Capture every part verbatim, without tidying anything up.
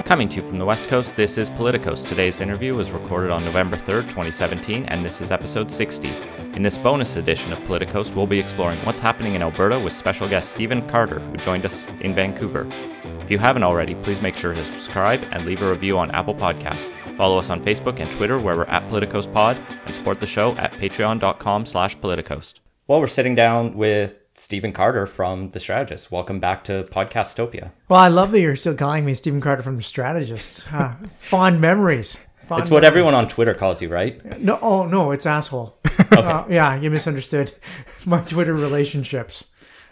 Coming to you from the West Coast, this is Politicos. Today's interview was recorded on November third, twenty seventeen, and this is episode sixty. In this bonus edition of Politicos, we'll be exploring what's happening in Alberta with special guest Stephen Carter, who joined us in Vancouver. If you haven't already, please make sure to subscribe and leave a review on Apple Podcasts. Follow us on Facebook and Twitter, where we're at PoliticosPod, and support the show at patreon.com slash Politicos. Well, we're sitting down with Stephen Carter from The Strategist. Welcome back to Podcastopia. Well, I love that you're still calling me Stephen Carter from The Strategist. Uh, fond memories. Fond it's what memories. Everyone on Twitter calls you, right? No, oh no, it's asshole. Okay. Uh, yeah, you misunderstood my Twitter relationships.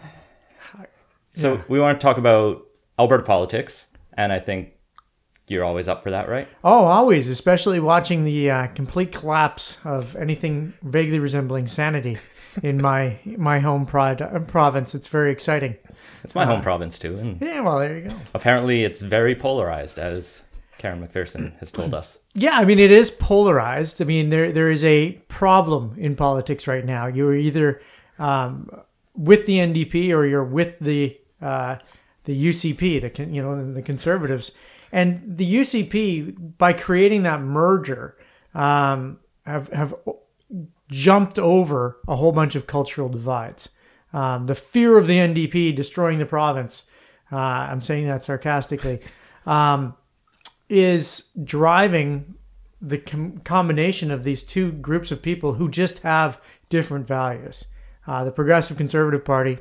So Yeah. we want to talk about Alberta politics, and I think you're always up for that, right? Oh, always, especially watching the uh, complete collapse of anything vaguely resembling sanity in my my home prod, province. It's very exciting. It's my Uh, home province too, and Yeah, well, there you go. apparently it's very polarized, as Karen McPherson has told us. Yeah, I mean, it is polarized. I mean, there there is a problem in politics right now. You're either um, with the N D P or you're with the uh, the U C P, the con- you know the Conservatives, and the U C P, by creating that merger, um, have have jumped over a whole bunch of cultural divides. Um, the fear of the N D P destroying the province, uh, I'm saying that sarcastically, um, is driving the com- combination of these two groups of people who just have different values. Uh, the Progressive Conservative Party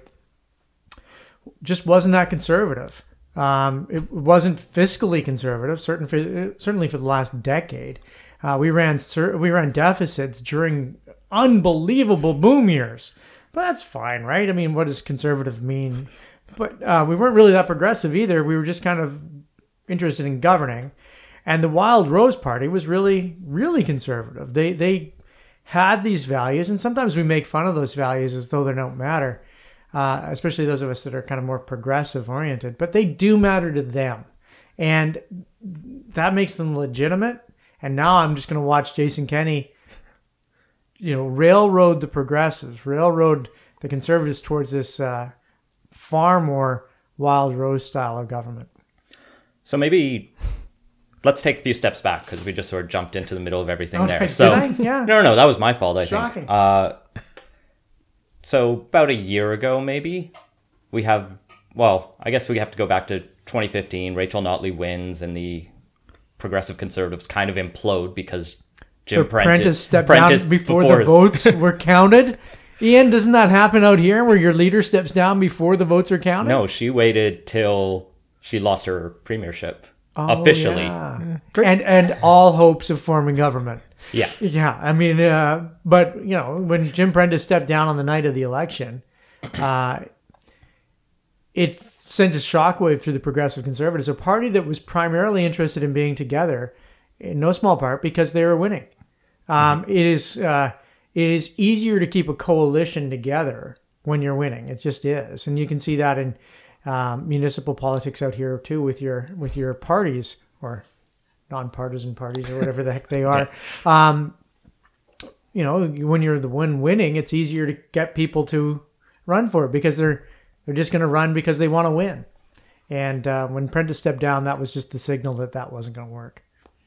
just wasn't that conservative. Um, it wasn't fiscally conservative, certain for, certainly for the last decade. Uh, we ran we ran deficits during unbelievable boom years, but that's fine, right? I mean, what does conservative mean? But uh, we weren't really that progressive either. We were just kind of interested in governing, and the Wild Rose Party was really, really conservative. They they had these values, and sometimes we make fun of those values as though they don't matter, uh, especially those of us that are kind of more progressive oriented. But they do matter to them, and that makes them legitimate. And now I'm just going to watch Jason Kenney, you know, railroad the progressives, railroad the conservatives towards this uh, far more Wild Rose style of government. So maybe let's take a few steps back, because we just sort of jumped into the middle of everything Oh, there. did So I? Yeah. no, no, no, that was my fault, I Shocking. think. Uh, so about a year ago, maybe, we have, well, I guess we have to go back to twenty fifteen. Rachel Notley wins, and the Progressive Conservatives kind of implode because Jim So Prentice, Prentice stepped Prentice down before, before the his- votes were counted. Ian, doesn't that happen out here where your leader steps down before the votes are counted? No, she waited till she lost her premiership Oh, officially. yeah. And and all hopes of forming government. Yeah. Yeah, I mean, uh, but, you know, when Jim Prentice stepped down on the night of the election, uh, it sent a shockwave through the Progressive Conservatives, a party that was primarily interested in being together, in no small part because they were winning. Um, mm-hmm. It is uh, it is easier to keep a coalition together when you're winning. It just is, and you can see that in um, municipal politics out here too, with your with your parties or nonpartisan parties or whatever the heck they are. Um, you know, when you're the one winning, it's easier to get people to run for it because they're they're just going to run because they want to win. And uh, when Prentice stepped down, that was just the signal that that wasn't going to work.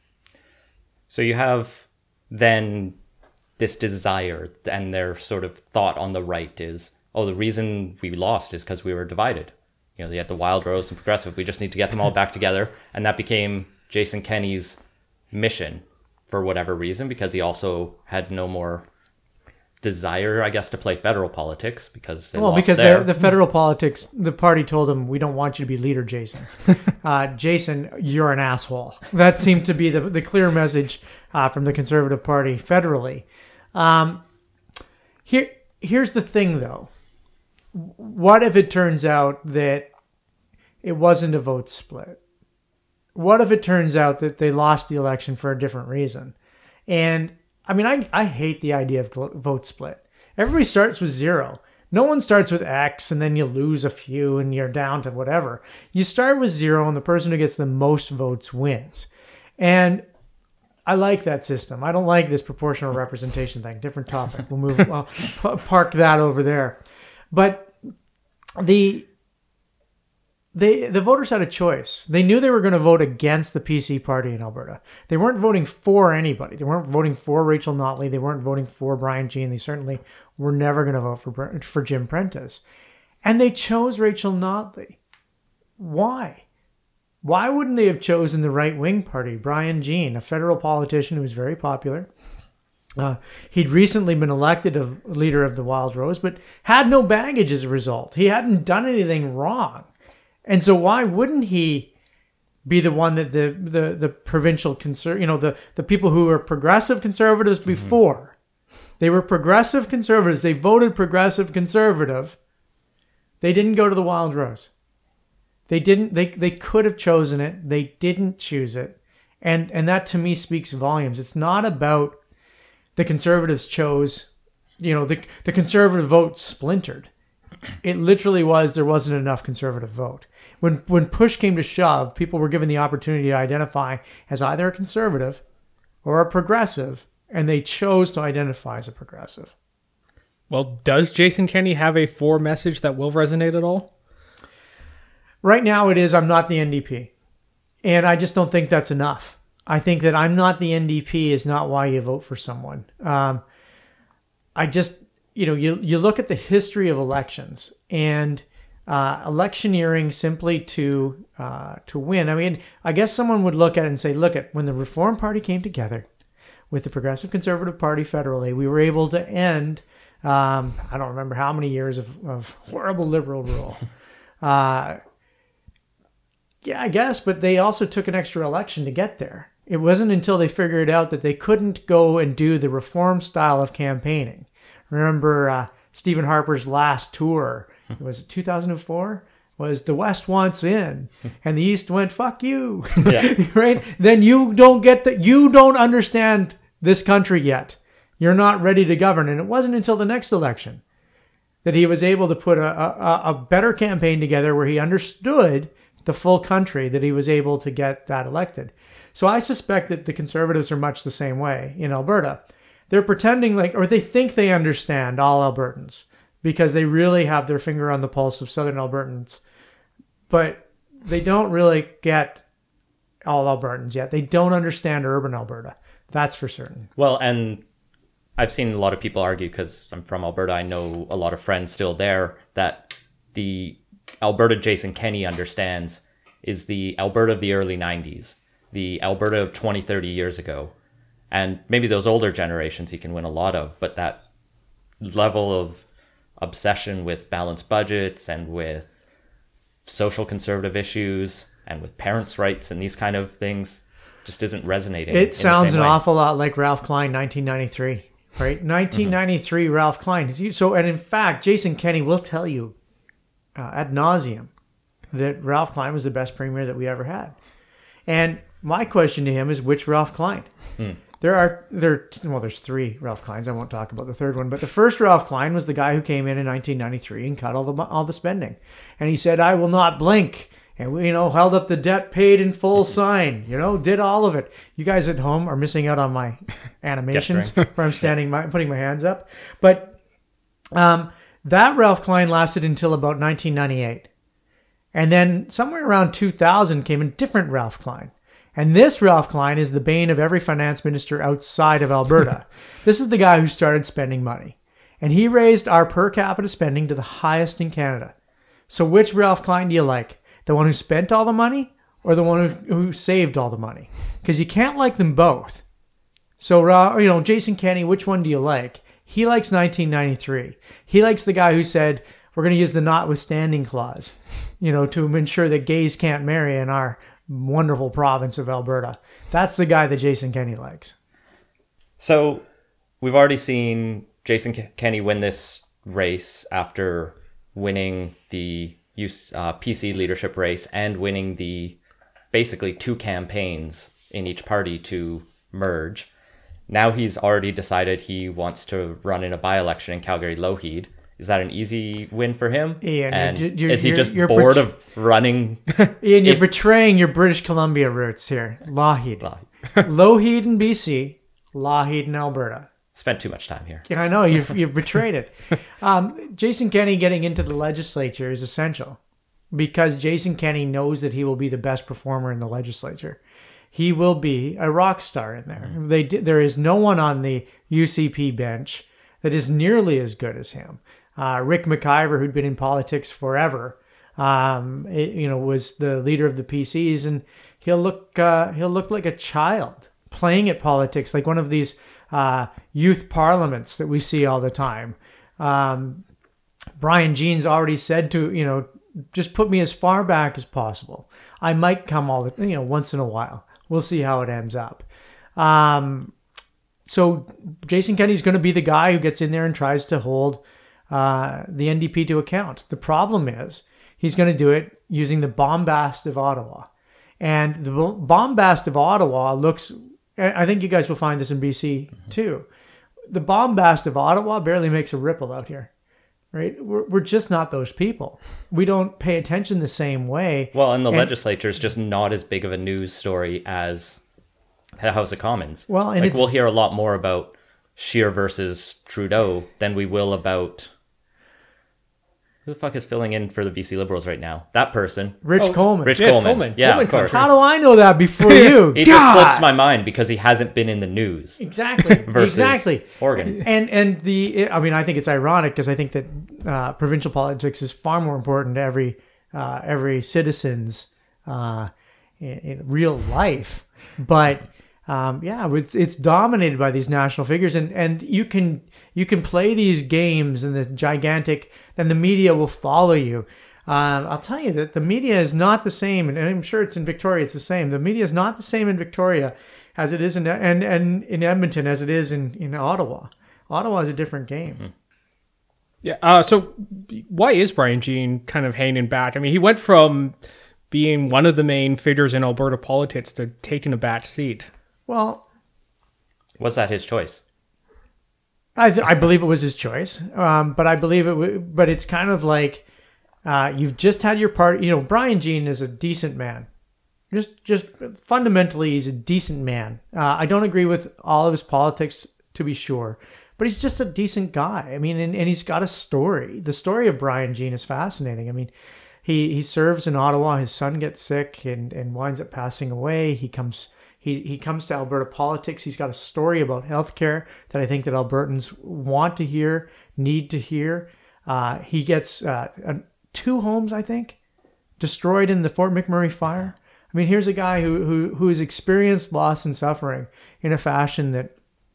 So you have then this desire, and their sort of thought on the right is, oh, the reason we lost is because we were divided. You know, they had the Wild Rose and Progressive. We just need to get them all back together. And that became Jason Kenney's mission for whatever reason, because he also had no more desire, I guess, to play federal politics because they well, lost because there. the, the federal politics, the party told him, we don't want you to be leader, Jason. uh, Jason, you're an asshole. That seemed to be the, the clear message uh, from the Conservative Party federally. Um, here, here's the thing, though. What if it turns out that it wasn't a vote split? What if it turns out that they lost the election for a different reason? And I mean, I, I hate the idea of vote split. Everybody starts with zero. No one starts with X and then you lose a few and you're down to whatever. You start with zero and the person who gets the most votes wins. And I like that system. I don't like this proportional representation thing. Different topic. We'll move, I'll park that over there. But the they the voters had a choice. They knew they were going to vote against the P C party in Alberta. They weren't voting for anybody. They weren't voting for Rachel Notley. They weren't voting for Brian Jean. They certainly were never going to vote for for Jim Prentice. And they chose Rachel Notley. Why? Why wouldn't they have chosen the right-wing party, Brian Jean, a federal politician who was very popular? Uh, he'd recently been elected a leader of the Wild Rose, but had no baggage as a result. He hadn't done anything wrong. And so why wouldn't he be the one that the the, the provincial conser- you know, the, the people who were progressive conservatives before, mm-hmm. they were progressive conservatives. They voted progressive conservative. They didn't go to the Wild Rose. They didn't, they, they could have chosen it. They didn't choose it. And, and that to me speaks volumes. It's not about the conservatives chose, you know, the, the conservative vote splintered. It literally was, there wasn't enough conservative vote. When, when push came to shove, people were given the opportunity to identify as either a conservative or a progressive, and they chose to identify as a progressive. Well, does Jason Kenney have a for message that will resonate at all? Right now it is, I'm not the N D P. And I just don't think that's enough. I think that I'm not the N D P is not why you vote for someone. Um, I just, you know, you, you look at the history of elections and uh, electioneering simply to uh, to win. I mean, I guess someone would look at it and say, look, at when the Reform Party came together with the Progressive Conservative Party federally, we were able to end, um, I don't remember how many years of, of horrible liberal rule. Uh, Yeah, I guess, but they also took an extra election to get there. It wasn't until they figured out that they couldn't go and do the reform style of campaigning. Remember uh, Stephen Harper's last tour, was it two thousand four? Was the West wants in, and the East went, fuck you. Yeah. Right? Then you don't get that. You don't understand this country yet. You're not ready to govern. And it wasn't until the next election that he was able to put a, a, a better campaign together where he understood the full country, that he was able to get that elected. So I suspect that the Conservatives are much the same way in Alberta. They're pretending like, or they think they understand all Albertans because they really have their finger on the pulse of Southern Albertans, but they don't really get all Albertans yet. They don't understand urban Alberta. That's for certain. Well, and I've seen a lot of people argue, because I'm from Alberta, I know a lot of friends still there, that the Alberta Jason Kenney understands is the Alberta of the early nineties, the Alberta of twenty, thirty years ago. And maybe those older generations he can win a lot of, but that level of obsession with balanced budgets and with social conservative issues and with parents' rights and these kind of things just isn't resonating. It sounds an way. awful lot like Ralph Klein, nineteen ninety-three, right? nineteen ninety-three, mm-hmm. Ralph Klein. So, and in fact, Jason Kenney will tell you Uh, ad nauseum that Ralph Klein was the best premier that we ever had. And my question to him is, which Ralph Klein? Hmm. There are, there, well, there's three Ralph Kleins. I won't talk about the third one, but the first Ralph Klein was the guy who came in in nineteen ninety-three and cut all the, all the spending. And he said, I will not blink. And we, you know, held up the debt paid in full sign, you know, did all of it. You guys at home are missing out on my animations where I'm standing, my, putting my hands up. But, um, that Ralph Klein lasted until about nineteen ninety-eight. And then somewhere around two thousand came a different Ralph Klein. And this Ralph Klein is the bane of every finance minister outside of Alberta. This is the guy who started spending money. And he raised our per capita spending to the highest in Canada. So which Ralph Klein do you like? The one who spent all the money or the one who, who saved all the money? Because you can't like them both. So, you know, Jason Kenney, which one do you like? He likes nineteen ninety-three. He likes the guy who said, we're going to use the notwithstanding clause, you know, to ensure that gays can't marry in our wonderful province of Alberta. That's the guy that Jason Kenney likes. So we've already seen Jason Kenney win this race after winning the uh, P C leadership race and winning the basically two campaigns in each party to merge. Now he's already decided he wants to run in a by-election in Calgary-Lougheed. Is that an easy win for him? Ian, and you're, you're, is he you're, just you're bored bet- of running? Ian, you're it- betraying your British Columbia roots here. Lougheed. Lougheed. Lougheed in B C, Lougheed in Alberta. Spent too much time here. Yeah, I know. You've, you've betrayed it. Um, Jason Kenney getting into the legislature is essential. because Jason Kenney knows that he will be the best performer in the legislature. He will be a rock star in there. Mm-hmm. They there is no one on the U C P bench that is nearly as good as him. Uh, Rick McIver, who'd been in politics forever, um, it, you know, was the leader of the P Cs, and he'll look uh, he'll look like a child playing at politics, like one of these uh, youth parliaments that we see all the time. Um, Brian Jean's already said to, you know, just put me as far back as possible. I might come all the, you know, once in a while. We'll see how it ends up. Um, so Jason Kenney's going to be the guy who gets in there and tries to hold uh, the N D P to account. The problem is he's going to do it using the bombast of Ottawa. And the bombast of Ottawa looks, I think you guys will find this in B C too. The bombast of Ottawa barely makes a ripple out here. Right? We're, we're just not those people. We don't pay attention the same way. Well, and the and, legislature is just not as big of a news story as the House of Commons. Well, and like it's, we'll hear a lot more about Scheer versus Trudeau than we will about... Who the fuck is filling in for the B C Liberals right now? That person. Rich oh, Coleman. Rich yes, Coleman. Coleman. Yeah, Coleman of course. How do I know that before you? It God! just slips my mind because he hasn't been in the news. Exactly. exactly. Organ. And and the I mean I think it's ironic because I think that uh, provincial politics is far more important to every uh, every citizen's uh, in, in real life. But um, yeah, it's it's dominated by these national figures, and, and you can you can play these games and the gigantic, then the media will follow you. Um, I'll tell you that the media is not the same, and I'm sure it's in Victoria. It's the same. The media is not the same in Victoria as it is in and and in Edmonton as it is in, in Ottawa. Ottawa is a different game. Mm-hmm. Yeah. Uh, so why is Brian Jean kind of hanging back? I mean, he went from being one of the main figures in Alberta politics to taking a back seat. Well, was that his choice? I th- I believe it was his choice, um, but I believe it. W- but it's kind of like uh, you've just had your party. You know, Brian Jean is a decent man. Just, just fundamentally, he's a decent man. Uh, I don't agree with all of his politics, to be sure, but he's just a decent guy. I mean, and, and he's got a story. The story of Brian Jean is fascinating. I mean, he he serves in Ottawa. His son gets sick and, and winds up passing away. He comes. He he comes to Alberta politics. He's got a story about healthcare that I think that Albertans want to hear, need to hear. Uh, he gets uh, two homes, I think, destroyed in the Fort McMurray fire. I mean, here's a guy who who who has experienced loss and suffering in a fashion that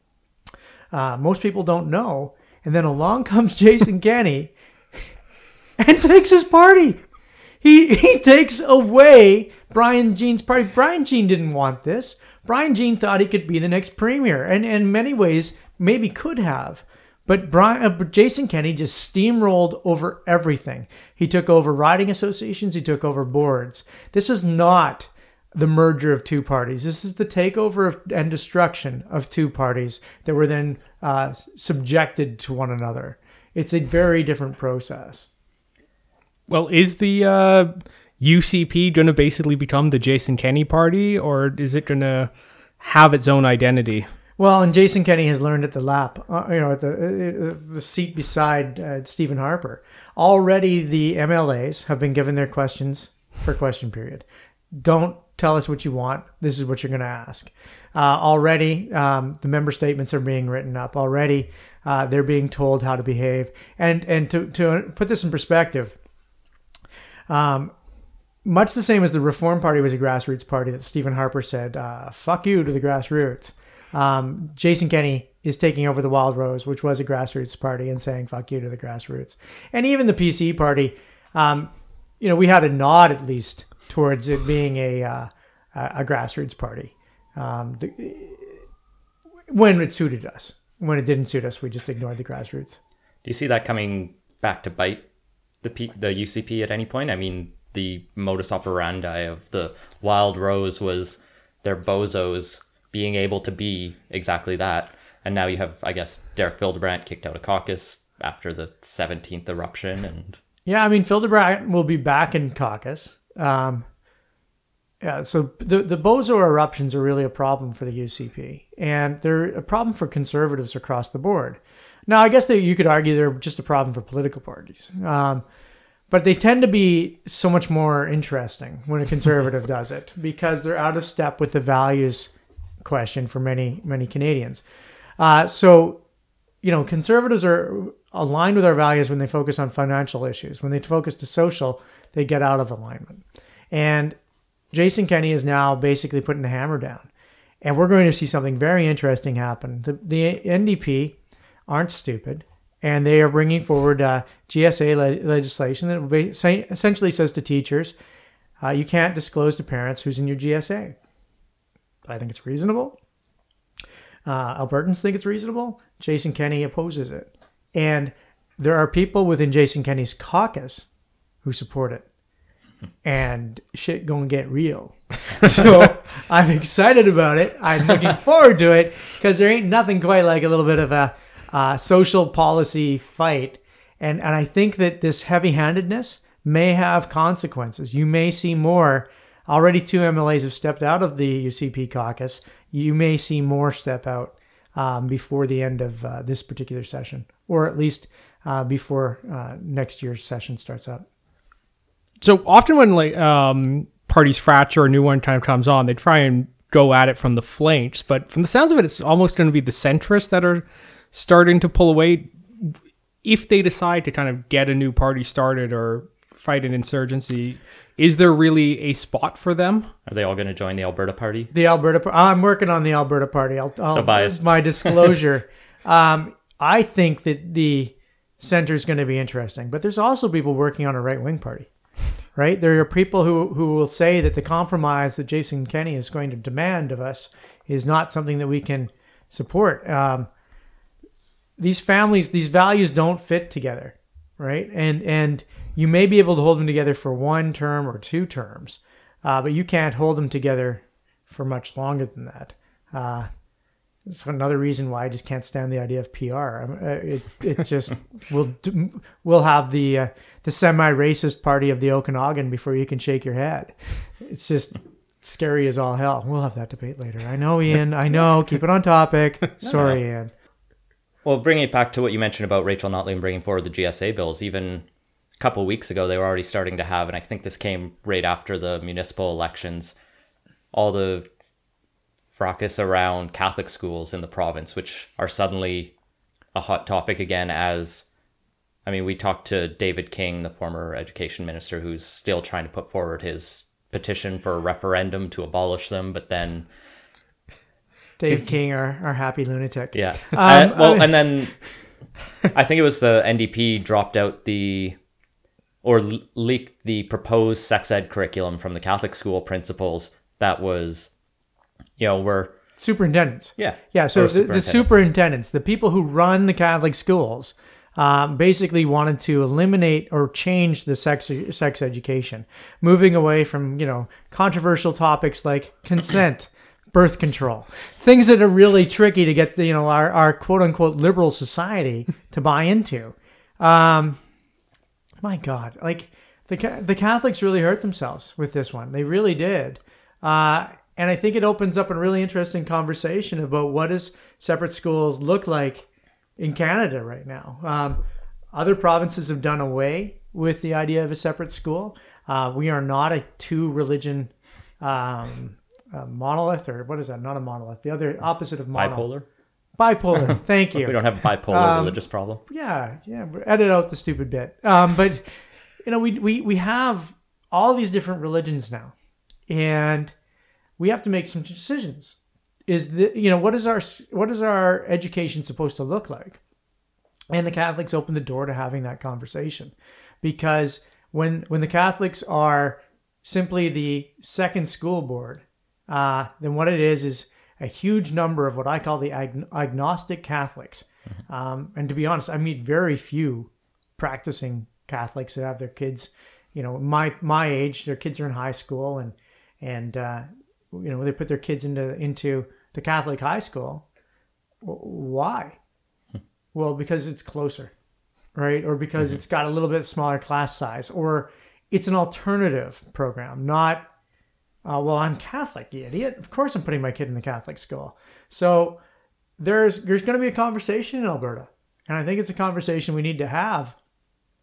uh, most people don't know. And then along comes Jason Kenney and takes his party. He he takes away Brian Jean's party. Brian Jean didn't want this. Brian Jean thought he could be the next premier, and, and in many ways maybe could have. But Brian, uh, Jason Kenney just steamrolled over everything. He took over riding associations. He took over boards. This was not the merger of two parties. This is the takeover of, and destruction of two parties that were then uh, subjected to one another. It's a very different process. Well, is the uh, U C P going to basically become the Jason Kenney party, or is it going to have its own identity? Well, and Jason Kenney has learned at the lap, uh, you know, at the uh, the seat beside uh, Stephen Harper. Already, the M L As have been given their questions for question period. Don't tell us what you want. This is what you're going to ask. Uh, already, um, the member statements are being written up. Already, uh, they're being told how to behave. And and to to put this in perspective. Um, much the same as the Reform Party was a grassroots party that Stephen Harper said, uh, fuck you to the grassroots. Um, Jason Kenney is taking over the Wild Rose, which was a grassroots party, and saying fuck you to the grassroots. And even the P C party, um, you know, we had a nod at least towards it being a, uh, a grassroots party. Um, the, when it suited us. When it didn't suit us, we just ignored the grassroots. Do you see that coming back to bite the P- the U C P at any point? I mean, the modus operandi of the Wild Rose was their bozos being able to be exactly that. And now you have, I guess, Derek Fildebrandt kicked out of caucus after the seventeenth eruption. And yeah, I mean, Fildebrandt will be back in caucus. Um, yeah, so the, the bozo eruptions are really a problem for the U C P. And they're a problem for conservatives across the board. Now, I guess that you could argue they're just a problem for political parties. Um, but they tend to be so much more interesting when a conservative does it because they're out of step with the values question for many, many Canadians. Uh, so, you know, conservatives are aligned with our values when they focus on financial issues. When they focus to social, they get out of alignment. And Jason Kenney is now basically putting the hammer down. And we're going to see something very interesting happen. The, the N D P aren't stupid, and they are bringing forward uh, G S A le- legislation that be, say, essentially says to teachers, uh, you can't disclose to parents who's in your G S A. I think it's reasonable. Uh, Albertans think it's reasonable. Jason Kenney opposes it. And there are people within Jason Kenney's caucus who support it. And shit gonna get real. So I'm excited about it. I'm looking forward to it because there ain't nothing quite like a little bit of a uh, social policy fight. And, and I think that this heavy-handedness may have consequences. You may see more. Already two M L As have stepped out of the U C P caucus. You may see more step out um, before the end of uh, this particular session, or at least uh, before uh, next year's session starts up. So often when like um, parties fracture, a new one time comes on, they try and go at it from the flanks. But from the sounds of it, it's almost going to be the centrists that are starting to pull away if they decide to kind of get a new party started or fight an insurgency. Is there really a spot for them? Are they all going to join the Alberta Party? The Alberta, I'm working on the Alberta Party. I'll, I'll So biased. My disclosure. um, I think that the center is going to be interesting, but there's also people working on a right wing party. Right? There are people who, who will say that the compromise that Jason Kenney is going to demand of us is not something that we can support. Um, these families, these values don't fit together, right? And and you may be able to hold them together for one term or two terms, uh, but you can't hold them together for much longer than that. Uh, It's another reason why I just can't stand the idea of P R. Uh, It it just we'll we'll have the uh, the semi-racist party of the Okanagan before you can shake your head. It's just scary as all hell. We'll have that debate later. I know, Ian. I know. Keep it on topic. Sorry, no. Ian. Well, bringing it back to what you mentioned about Rachel Notley and bringing forward the G S A bills, even a couple of weeks ago, they were already starting to have, and I think this came right after the municipal elections, all the fracas around Catholic schools in the province, which are suddenly a hot topic again as, I mean, we talked to David King, the former education minister, who's still trying to put forward his petition for a referendum to abolish them, but then... Dave King, our, our happy lunatic. Yeah. Um, uh, well, I- and then I think it was the N D P dropped out the, or le- leaked the proposed sex ed curriculum from the Catholic school principals that was, you know, were... Superintendents. Yeah. Yeah, so Or the, the superintendents, the people who run the Catholic schools, um, basically wanted to eliminate or change the sex sex education, moving away from, you know, controversial topics like consent, birth control, things that are really tricky to get the, you know, our, our quote unquote liberal society to buy into. Um, my God, like the the Catholics really hurt themselves with this one. They really did. Uh, and I think it opens up a really interesting conversation about what does separate schools look like in Canada right now. Um, other provinces have done away with the idea of a separate school. Uh, we are not a two religion um, uh, monolith, or what is that? Not a monolith. The other opposite of mono. Bipolar? Bipolar. Thank you. We don't have a bipolar Um, religious problem. Yeah, yeah. Edit out the stupid bit. Um, but you know, we we we have all these different religions now, and we have to make some decisions. Is the you know what is our what is our education supposed to look like? And the Catholics open the door to having that conversation, because when when the Catholics are simply the second school board, uh, then what it is is a huge number of what I call the ag- agnostic Catholics. Mm-hmm. Um, and to be honest, I meet very few practicing Catholics that have their kids, you know, my my age. Their kids are in high school, and and uh, you know they put their kids into into the Catholic high school. Why? Well, because it's closer, right? Or because mm-hmm. it's got a little bit smaller class size, or it's an alternative program, not, uh, well, I'm Catholic, you idiot. Of course I'm putting my kid in the Catholic school. So there's there's going to be a conversation in Alberta. And I think it's a conversation we need to have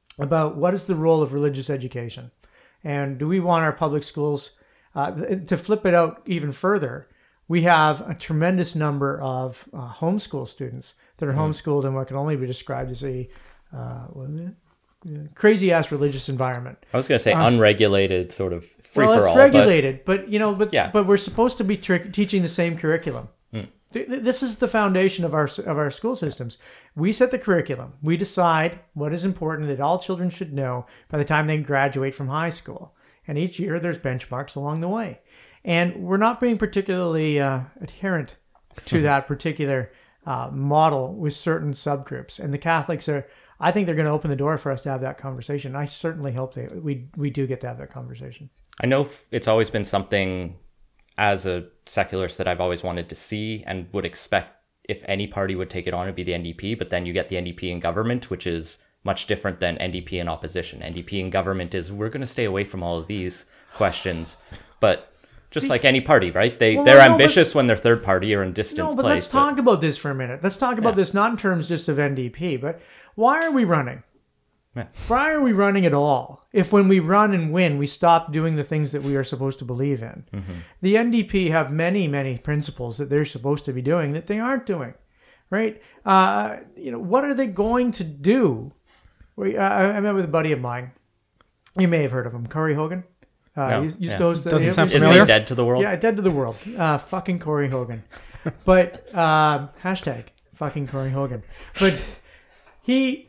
about what is the role of religious education, and do we want our public schools uh, to flip it out even further? We have a tremendous number of uh, homeschool students that are mm-hmm. homeschooled in what can only be described as a uh, what is it? crazy ass religious environment. I was going to say uh, unregulated, sort of free well, for all. Well, it's regulated, but, but you know, but yeah. but we're supposed to be tri- teaching the same curriculum. Mm. This is the foundation of our of our school systems. We set the curriculum. We decide what is important that all children should know by the time they graduate from high school. And each year there's benchmarks along the way. And we're not being particularly uh, adherent to that particular uh, model with certain subgroups. And the Catholics are, I think they're going to open the door for us to have that conversation. I certainly hope they we we do get to have that conversation. I know it's always been something as a secularist that I've always wanted to see and would expect if any party would take it on, it'd be the N D P. But then you get the N D P in government, which is much different than N D P in opposition. N D P in government is, we're going to stay away from all of these questions. But just like any party, right? They, well, they're no, ambitious but, when they're third party or in distance no, but place. let's but, talk about this for a minute. Let's talk about yeah. this not in terms just of N D P, but why are we running? Yeah. Why are we running at all? If when we run and win, we stop doing the things that we are supposed to believe in. Mm-hmm. The N D P have many, many principles that they're supposed to be doing that they aren't doing, right? Uh, you know, what are they going to do? We, uh, I met with a buddy of mine. You may have heard of him, Corey Hogan. Uh, no, used yeah. to host the, Doesn't sound Isn't familiar. he dead to the world? Yeah, dead to the world. Uh, fucking Corey Hogan. But uh, hashtag fucking Corey Hogan. But he.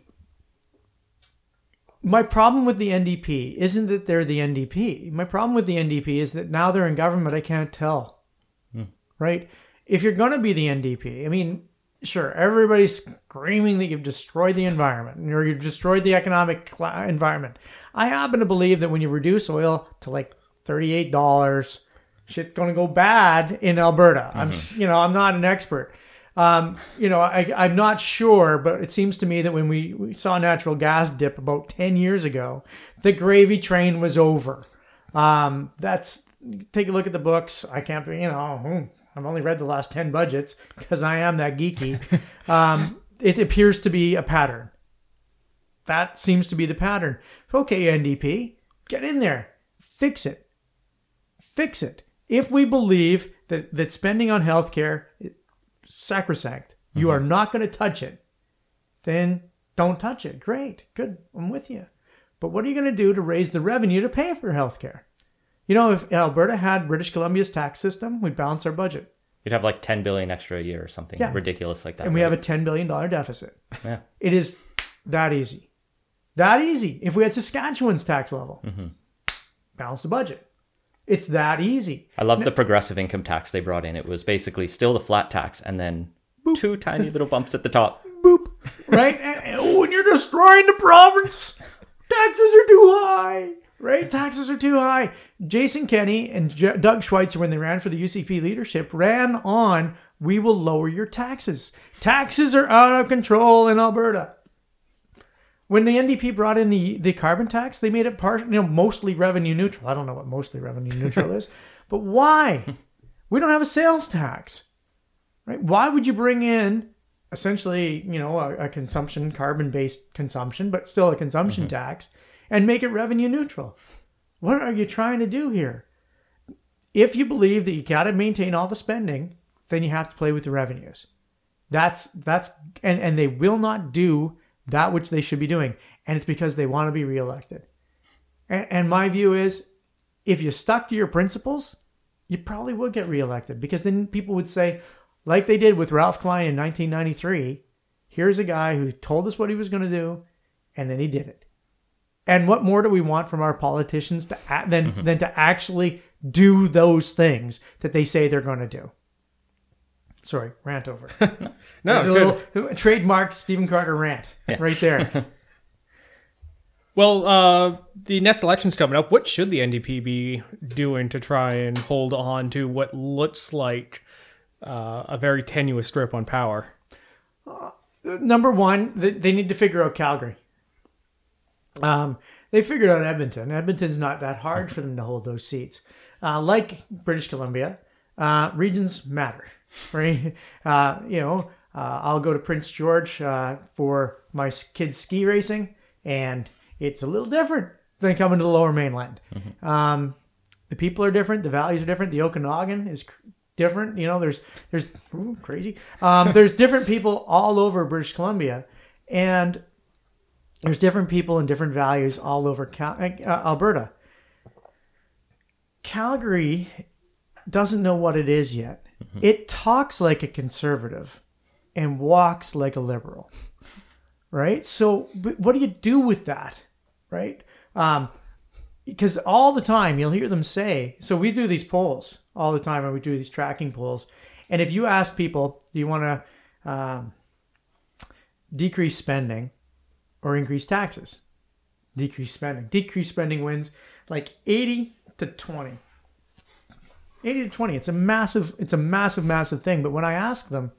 My problem with the N D P isn't that they're the N D P. My problem with the N D P is that now they're in government, I can't tell. Hmm. Right? If you're going to be the N D P, I mean, sure, everybody's screaming that you've destroyed the environment or you've destroyed the economic environment. I happen to believe that when you reduce oil to like thirty-eight dollars, shit's going to go bad in Alberta. Mm-hmm. I'm, you know, I'm not an expert. Um, you know, I, I'm not sure, but it seems to me that when we, we saw natural gas dip about ten years ago, the gravy train was over. Um, that's, take a look at the books. I can't be, you know, I've only read the last ten budgets because I am that geeky. Um, it appears to be a pattern. That seems to be the pattern. Okay, N D P, get in there. Fix it. Fix it. If we believe that, that spending on healthcare is sacrosanct, you mm-hmm. are not going to touch it, then don't touch it. Great. Good. I'm with you. But what are you going to do to raise the revenue to pay for healthcare? You know, if Alberta had British Columbia's tax system, we'd balance our budget. You'd have like ten billion extra a year or something yeah. ridiculous like that. And we right? have a ten billion dollars deficit. Yeah. It is that easy. That easy. If we had Saskatchewan's tax level, mm-hmm. balance the budget. It's that easy. I love now, the progressive income tax they brought in. It was basically still the flat tax and then boop. two tiny little bumps at the top. Boop. Right? and, and, oh, and you're destroying the province. Taxes are too high. Right? Taxes are too high. Jason Kenney and J- Doug Schweitzer, when they ran for the U C P leadership, ran on, we will lower your taxes. Taxes are out of control in Alberta. When the N D P brought in the, the carbon tax, they made it part, you know, mostly revenue neutral. I don't know what mostly revenue neutral is, but why? We don't have a sales tax, right? Why would you bring in essentially, you know, a, a consumption, carbon-based consumption, but still a consumption mm-hmm. tax, and make it revenue neutral? What are you trying to do here? If you believe that you got to maintain all the spending, then you have to play with the revenues. That's that's and and they will not do that which they should be doing. And it's because they want to be reelected. And, and my view is, if you stuck to your principles, you probably would get reelected. Because then people would say, like they did with Ralph Klein in nineteen ninety-three, here's a guy who told us what he was going to do, and then he did it. And what more do we want from our politicians to a- than, mm-hmm. than to actually do those things that they say they're going to do? Sorry, rant over. No, it's a good. Little trademark Stephen Carter rant yeah. right there. Well, uh, the next election's coming up. What should the N D P be doing to try and hold on to what looks like uh, a very tenuous grip on power? Uh, number one, they need to figure out Calgary. Um, they figured out Edmonton. Edmonton's not that hard for them to hold those seats. Uh, like British Columbia, uh, regions matter. Right, uh, you know, uh, I'll go to Prince George uh, for my kids' ski racing, and it's a little different than coming to the Lower Mainland. Mm-hmm. Um, the people are different. The values are different. The Okanagan is cr- different. You know, there's there's ooh, crazy. Um, there's different people all over British Columbia, and there's different people and different values all over Cal- uh, Alberta. Calgary doesn't know what it is yet. Mm-hmm. It talks like a conservative and walks like a liberal, right? So what do you do with that, right? Um, because all the time you'll hear them say, so we do these polls all the time, and we do these tracking polls. And if you ask people, do you want to um, decrease spending or increase taxes? Decrease spending. Decrease spending wins like eighty to twenty. eighty to twenty. It's a massive, it's a massive, massive thing. But when I ask them,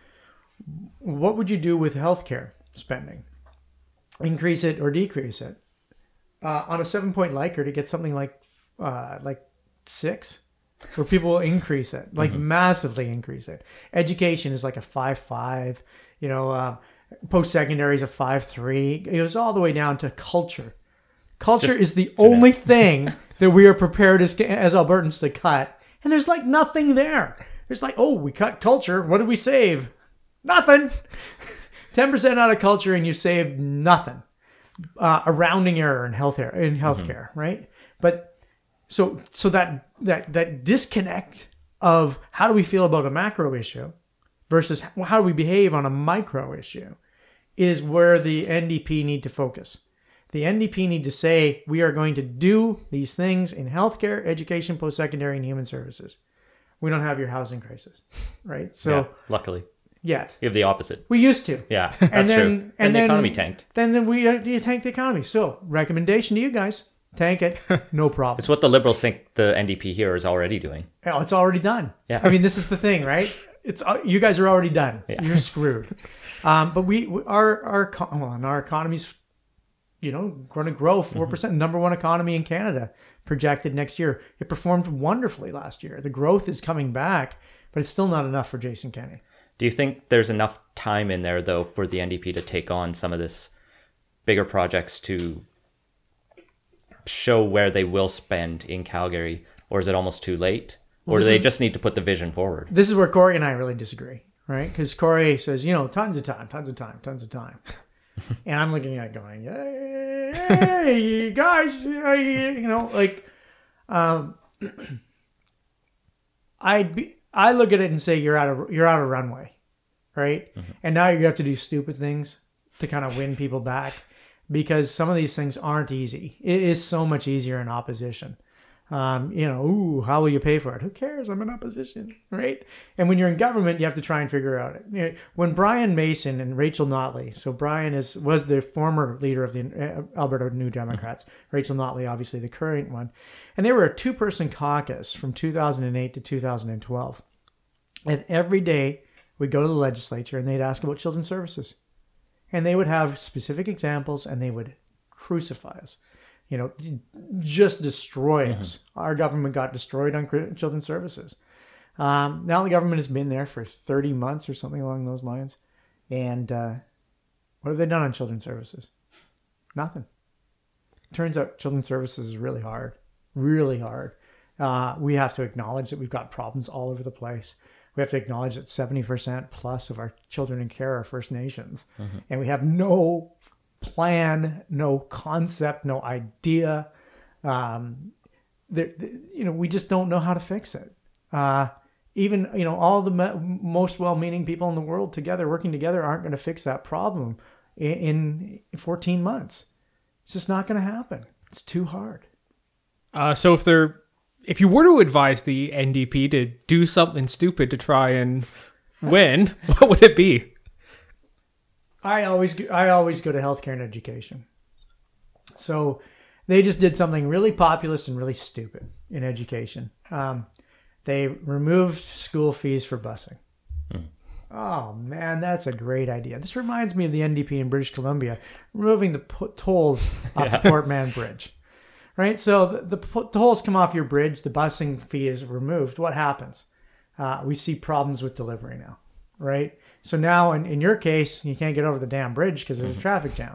what would you do with healthcare spending? Increase it or decrease it? Uh, on a seven-point Likert, to get something like uh, like six, where people will increase it, like mm-hmm. massively increase it. Education is like a five five. You know, uh, post-secondary is a five three. It goes all the way down to culture. Culture Just is the connect. only thing that we are prepared as as Albertans to cut, and there's like nothing there. There's like, oh, we cut culture. What did we save? Nothing. ten percent out of culture, and you saved nothing. Uh, a rounding error in health in healthcare, mm-hmm. right? But so so that that that disconnect of how do we feel about a macro issue versus how do we behave on a micro issue is where the N D P need to focus. The N D P need to say, we are going to do these things in healthcare, education, post-secondary, and human services. We don't have your housing crisis, right? So yeah, luckily. Yet. You have the opposite. We used to. Yeah, that's and then, true. And, and the then, economy tanked. Then, then we uh, you tanked the economy. So, recommendation to you guys, tank it. No problem. It's what the Liberals think the N D P here is already doing. Oh, it's already done. Yeah. I mean, this is the thing, right? It's uh, you guys are already done. Yeah. You're screwed. um, but we, we our our well, our economy's, you know, going to grow four percent. Mm-hmm. Number one economy in Canada projected next year. It performed wonderfully last year. The growth is coming back, but it's still not enough for Jason Kenney. Do you think there's enough time in there, though, for the N D P to take on some of this bigger projects to show where they will spend in Calgary? Or is it almost too late? Or well, do they is, just need to put the vision forward? This is where Corey and I really disagree, right? Because Corey says, you know, tons of time, tons of time, tons of time. And I'm looking at it going, hey, hey guys, hey, you know, like, um, I'd be... I look at it and say you're out of you're out of runway, right? Mm-hmm. And now you have to do stupid things to kind of win people back, because some of these things aren't easy. It is so much easier in opposition. Um, you know, ooh, how will you pay for it? Who cares? I'm in opposition, right? And when you're in government, you have to try and figure out it. You know, when Brian Mason and Rachel Notley, so Brian is was the former leader of the Alberta New Democrats, mm-hmm. Rachel Notley, obviously the current one, and they were a two-person caucus from two thousand eight to two thousand twelve. And every day we'd go to the legislature and they'd ask about children's services, and they would have specific examples and they would crucify us. You know, just destroy mm-hmm. us. Our government got destroyed on children's services. Um, now the government has been there for thirty months or something along those lines. And uh, what have they done on children's services? Nothing. Turns out children's services is really hard. Really hard. Uh, we have to acknowledge that we've got problems all over the place. We have to acknowledge that seventy percent plus of our children in care are First Nations. Mm-hmm. And we have no plan, no concept, no idea. Um, there, you know, we just don't know how to fix it. Uh, even, you know, all the me- most well-meaning people in the world together, working together, aren't going to fix that problem in, in fourteen months. It's just not going to happen. It's too hard. Uh, so if they're, if you were to advise the N D P to do something stupid to try and win, what would it be? I always I always go to healthcare and education. So they just did something really populist and really stupid in education. Um, they removed school fees for busing. Hmm. Oh, man, that's a great idea. This reminds me of the N D P in British Columbia, removing the p- tolls off yeah. the Port Mann Bridge. Right? So the, the p- tolls come off your bridge, the busing fee is removed. What happens? Uh, we see problems with delivery now. Right? So now, in, in your case, you can't get over the damn bridge because there's a traffic jam.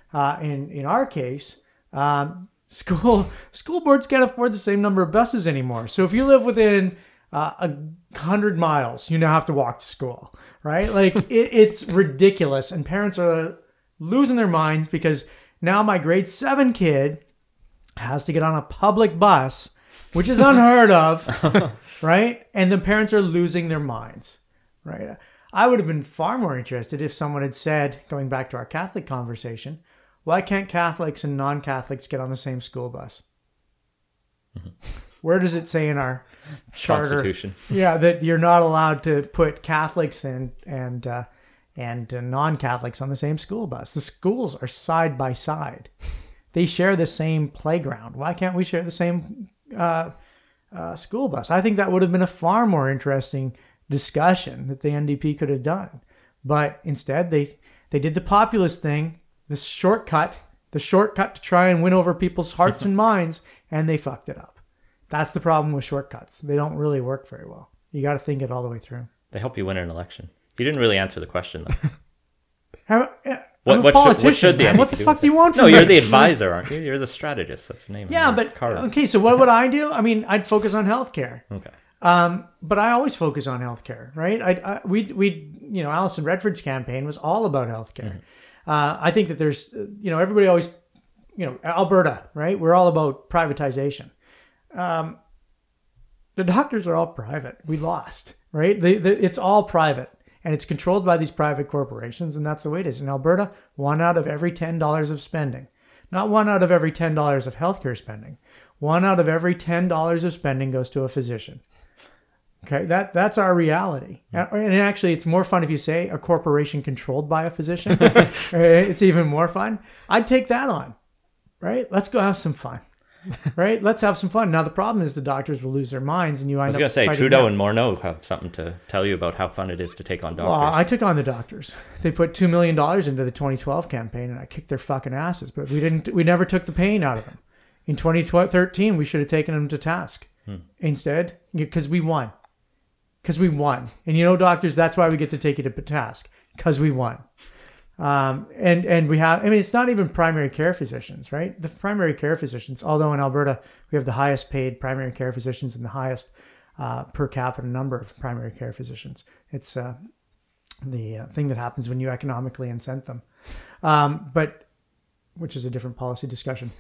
Uh, in in our case, um, school school boards can't afford the same number of buses anymore. So if you live within uh, a hundred miles, you now have to walk to school, right? Like it, it's ridiculous, and parents are losing their minds because now my grade seven kid has to get on a public bus, which is unheard of, right? And the parents are losing their minds, right? I would have been far more interested if someone had said, going back to our Catholic conversation, why can't Catholics and non-Catholics get on the same school bus? Mm-hmm. Where does it say in our charter? Constitution. Yeah, that you're not allowed to put Catholics and and uh, and uh, non-Catholics on the same school bus. The schools are side by side. They share the same playground. Why can't we share the same uh, uh, school bus? I think that would have been a far more interesting discussion that the N D P could have done. But instead, they they did the populist thing, the shortcut, the shortcut to try and win over people's hearts and minds, and they fucked it up. That's the problem with shortcuts. They don't really work very well. You got to think it all the way through. They help you win an election. You didn't really answer the question, though. How, What, what, should, what should the man. N D P What the do fuck with do you it? want from No, me? you're the advisor, aren't you? You're the strategist. That's the name. Yeah, of your but card. okay. So what would I do? I mean, I'd focus on healthcare. Okay. Um, but I always focus on healthcare, right? I, I we we you know, Alison Redford's campaign was all about healthcare. Mm-hmm. Uh, I think that there's you know everybody always you know Alberta, right? We're all about privatization. Um, the doctors are all private. We lost, right? They, they, it's all private. And it's controlled by these private corporations, and that's the way it is. In Alberta, one out of every ten dollars of spending. Not one out of every ten dollars of healthcare spending. One out of every ten dollars of spending goes to a physician. Okay, that that's our reality. And actually, it's more fun if you say a corporation controlled by a physician. It's even more fun. I'd take that on, right? Let's go have some fun. Right? Let's have some fun. Now, the problem is the doctors will lose their minds and you I end was up going to say, fighting Trudeau them. and Morneau have something to tell you about how fun it is to take on doctors. Well, I took on the doctors. They put two million dollars into the twenty twelve campaign and I kicked their fucking asses. But we didn't. We never took the pain out of them. In twenty thirteen, we should have taken them to task. Hmm. Instead, because we won. Because we won. And you know, doctors, that's why we get to take you to task. Because we won. Um, and, and we have, I mean, it's not even primary care physicians, right? The primary care physicians, although in Alberta, we have the highest paid primary care physicians and the highest uh, per capita number of primary care physicians. It's uh, the uh, thing that happens when you economically incent them. Um, but, which is a different policy discussion.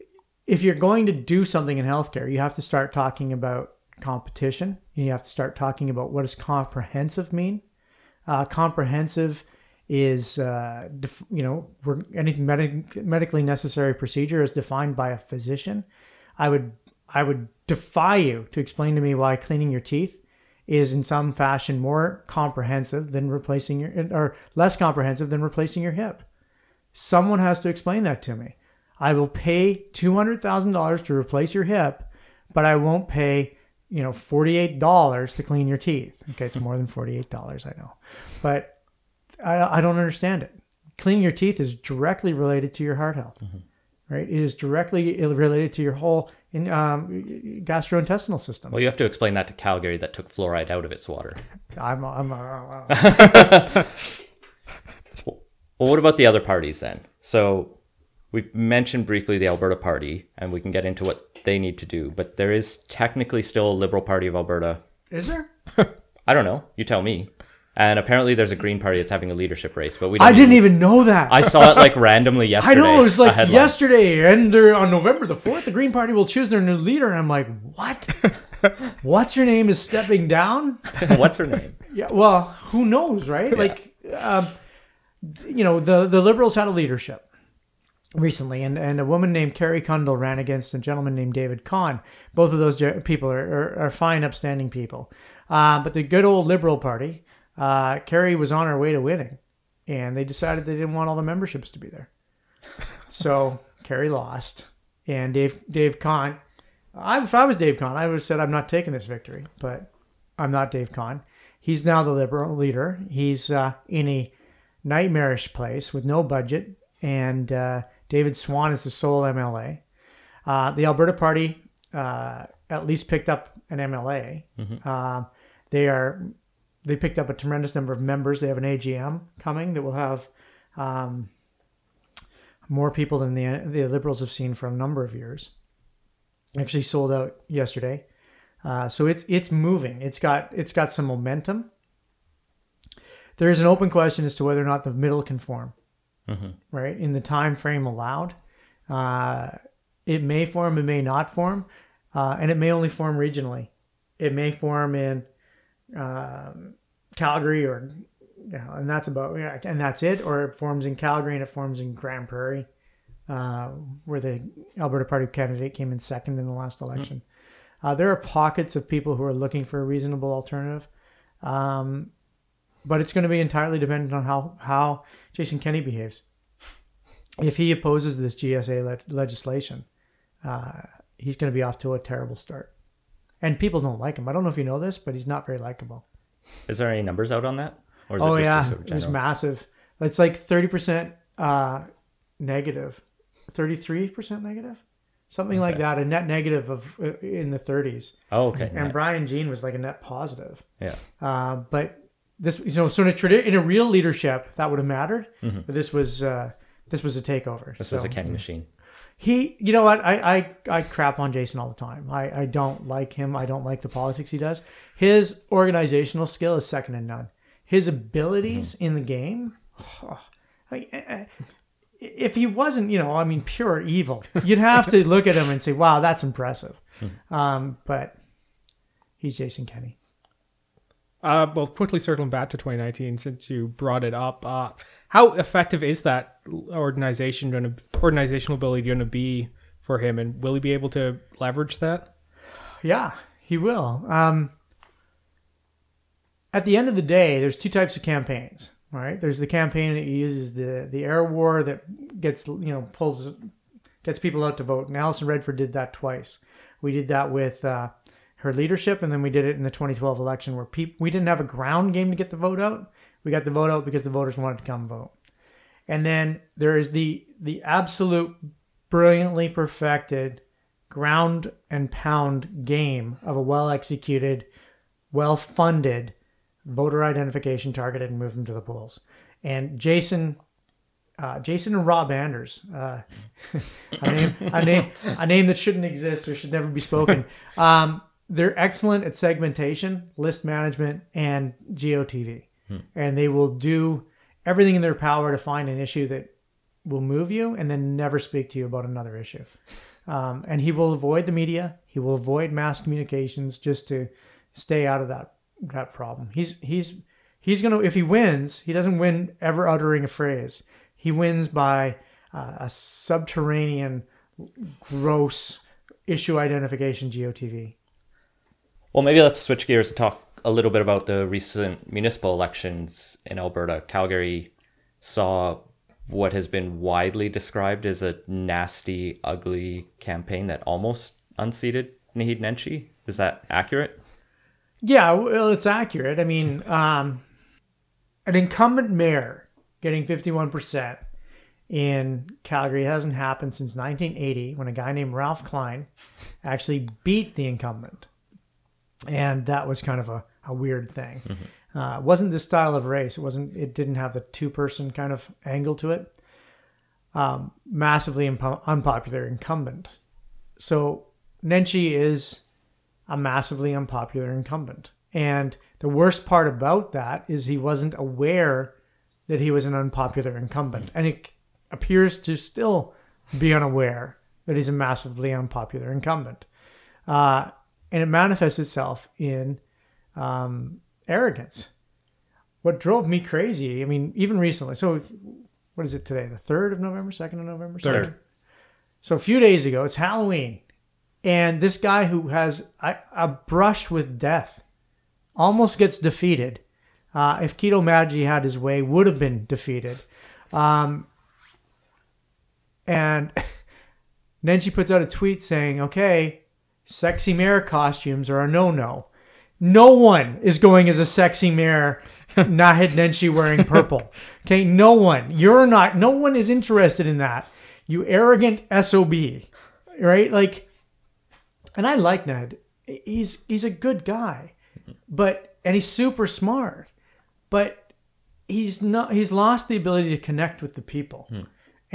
If you're going to do something in healthcare, you have to start talking about competition. And you have to start talking about what does comprehensive mean. Uh, comprehensive is, uh, def- you know, anything med- medically necessary procedure is defined by a physician. I would I would defy you to explain to me why cleaning your teeth is in some fashion more comprehensive than replacing your, or less comprehensive than replacing your hip. Someone has to explain that to me. I will pay two hundred thousand dollars to replace your hip, but I won't pay, you know, forty-eight dollars to clean your teeth. Okay, it's more than forty-eight dollars, I know. But I, I don't understand it. Cleaning your teeth is directly related to your heart health, mm-hmm. right? It is directly related to your whole in, um, gastrointestinal system. Well, you have to explain that to Calgary that took fluoride out of its water. I'm, I'm, uh, Well, what about the other parties then? So we've mentioned briefly the Alberta Party, and we can get into what they need to do, but there is technically still a Liberal Party of Alberta. Is there? I don't know. You tell me. And apparently there's a Green Party that's having a leadership race, but we don't I didn't even know that. I saw it like randomly yesterday. I know, it was a like headline. yesterday, and they're, on November the fourth, the Green Party will choose their new leader, and I'm like, what? What's her name is stepping down? What's her name? Yeah, well, who knows, right? Yeah. Like, um, you know, the, the Liberals had a leadership recently, and, and a woman named Carrie Kundal ran against a gentleman named David Kahn. Both of those people are, are, are fine, upstanding people. Uh, but the good old Liberal Party, uh, Carrie was on her way to winning, and they decided they didn't want all the memberships to be there. So Carrie lost, and Dave Dave Kahn, I, if I was Dave Kahn, I would have said, I'm not taking this victory, but I'm not Dave Kahn. He's now the Liberal leader. He's uh, in a nightmarish place with no budget, and uh, David Swan is the sole M L A. Uh, the Alberta Party uh, at least picked up an M L A. Mm-hmm. Uh, they are they picked up a tremendous number of members. They have an A G M coming that will have um, more people than the the Liberals have seen for a number of years. Actually sold out yesterday. Uh, so it's it's moving. It's got it's got some momentum. There is an open question as to whether or not the middle can form, mm-hmm. right? In the time frame allowed. Uh, it may form, it may not form, uh, and it may only form regionally. It may form in um, Calgary, or you know, and that's about yeah, and that's it. Or it forms in Calgary and it forms in Grand Prairie, uh, where the Alberta Party candidate came in second in the last election. Mm-hmm. Uh, there are pockets of people who are looking for a reasonable alternative. Um, But it's going to be entirely dependent on how, how Jason Kenney behaves. If he opposes this G S A le- legislation, uh, he's going to be off to a terrible start. And people don't like him. I don't know if you know this, but he's not very likable. Is there any numbers out on that? Or is oh, it just yeah. sort of It was massive. It's like thirty percent uh, negative, thirty-three percent negative. Something okay. like that, a net negative of uh, in the thirties. Oh, okay. And net. Brian Jean was like a net positive. Yeah. Uh, but this, you know, so in a, tradi- in a real leadership, that would have mattered. Mm-hmm. But this was uh, this was a takeover. This so, was a Kenney machine. He, you know what? I, I, I crap on Jason all the time. I, I don't like him. I don't like the politics he does. His organizational skill is second to none. His abilities mm-hmm. in the game, oh, I, if he wasn't, you know, I mean, pure evil, you'd have to look at him and say, wow, that's impressive. Mm-hmm. Um, but he's Jason Kenney. Uh, well, quickly circling back to twenty nineteen, since you brought it up, uh, how effective is that organization going to, organizational ability going to be for him, and will he be able to leverage that? Yeah, he will. Um, at the end of the day, there's two types of campaigns, right? There's the campaign that uses the the air war that gets, you know, pulls, gets people out to vote. And Alison Redford did that twice. We did that with uh, her leadership, and then we did it in the twenty twelve election where people, we didn't have a ground game to get the vote out. We got the vote out because the voters wanted to come vote. And then there is the the absolute brilliantly perfected ground and pound game of a well-executed, well-funded voter identification targeted and move them to the polls. And Jason... Uh, Jason and Rob Anders, uh, a name, a name, a name that shouldn't exist or should never be spoken. Um, they're excellent at segmentation, list management, and G O T V, hmm. and they will do everything in their power to find an issue that will move you, and then never speak to you about another issue. Um, and he will avoid the media. He will avoid mass communications just to stay out of that that problem. He's he's he's gonna if he wins, he doesn't win ever uttering a phrase. He wins by uh, a subterranean, gross issue identification G O T V. Well, maybe let's switch gears and talk a little bit about the recent municipal elections in Alberta. Calgary saw what has been widely described as a nasty, ugly campaign that almost unseated Naheed Nenshi. Is that accurate? Yeah, well, it's accurate. I mean, um, an incumbent mayor getting fifty-one percent in Calgary hasn't happened since nineteen eighty, when a guy named Ralph Klein actually beat the incumbent. And that was kind of a, a weird thing. Mm-hmm. Uh, it wasn't this style of race. It wasn't. It didn't have the two-person kind of angle to it. Um, massively impo- unpopular incumbent. So Nenshi is a massively unpopular incumbent. And the worst part about that is he wasn't aware that he was an unpopular incumbent. And it appears to still be unaware that he's a massively unpopular incumbent. Uh, and it manifests itself in um, arrogance. What drove me crazy, I mean, even recently, so what is it today? The third of November, second of November? Third. Second? So a few days ago, it's Halloween. And this guy who has a, a brush with death almost gets defeated. Uh, if Keto Maggi had his way, would have been defeated. Um, and Nenshi puts out a tweet saying, okay, sexy mayor costumes are a no-no. No one is going as a sexy mayor, Naheed Nenshi wearing purple. Okay, no one. You're not. No one is interested in that. You arrogant S O B. Right? Like, and I like Ned. He's he's a good guy. But, and he's super smart. But he's not. He's lost the ability to connect with the people, hmm. and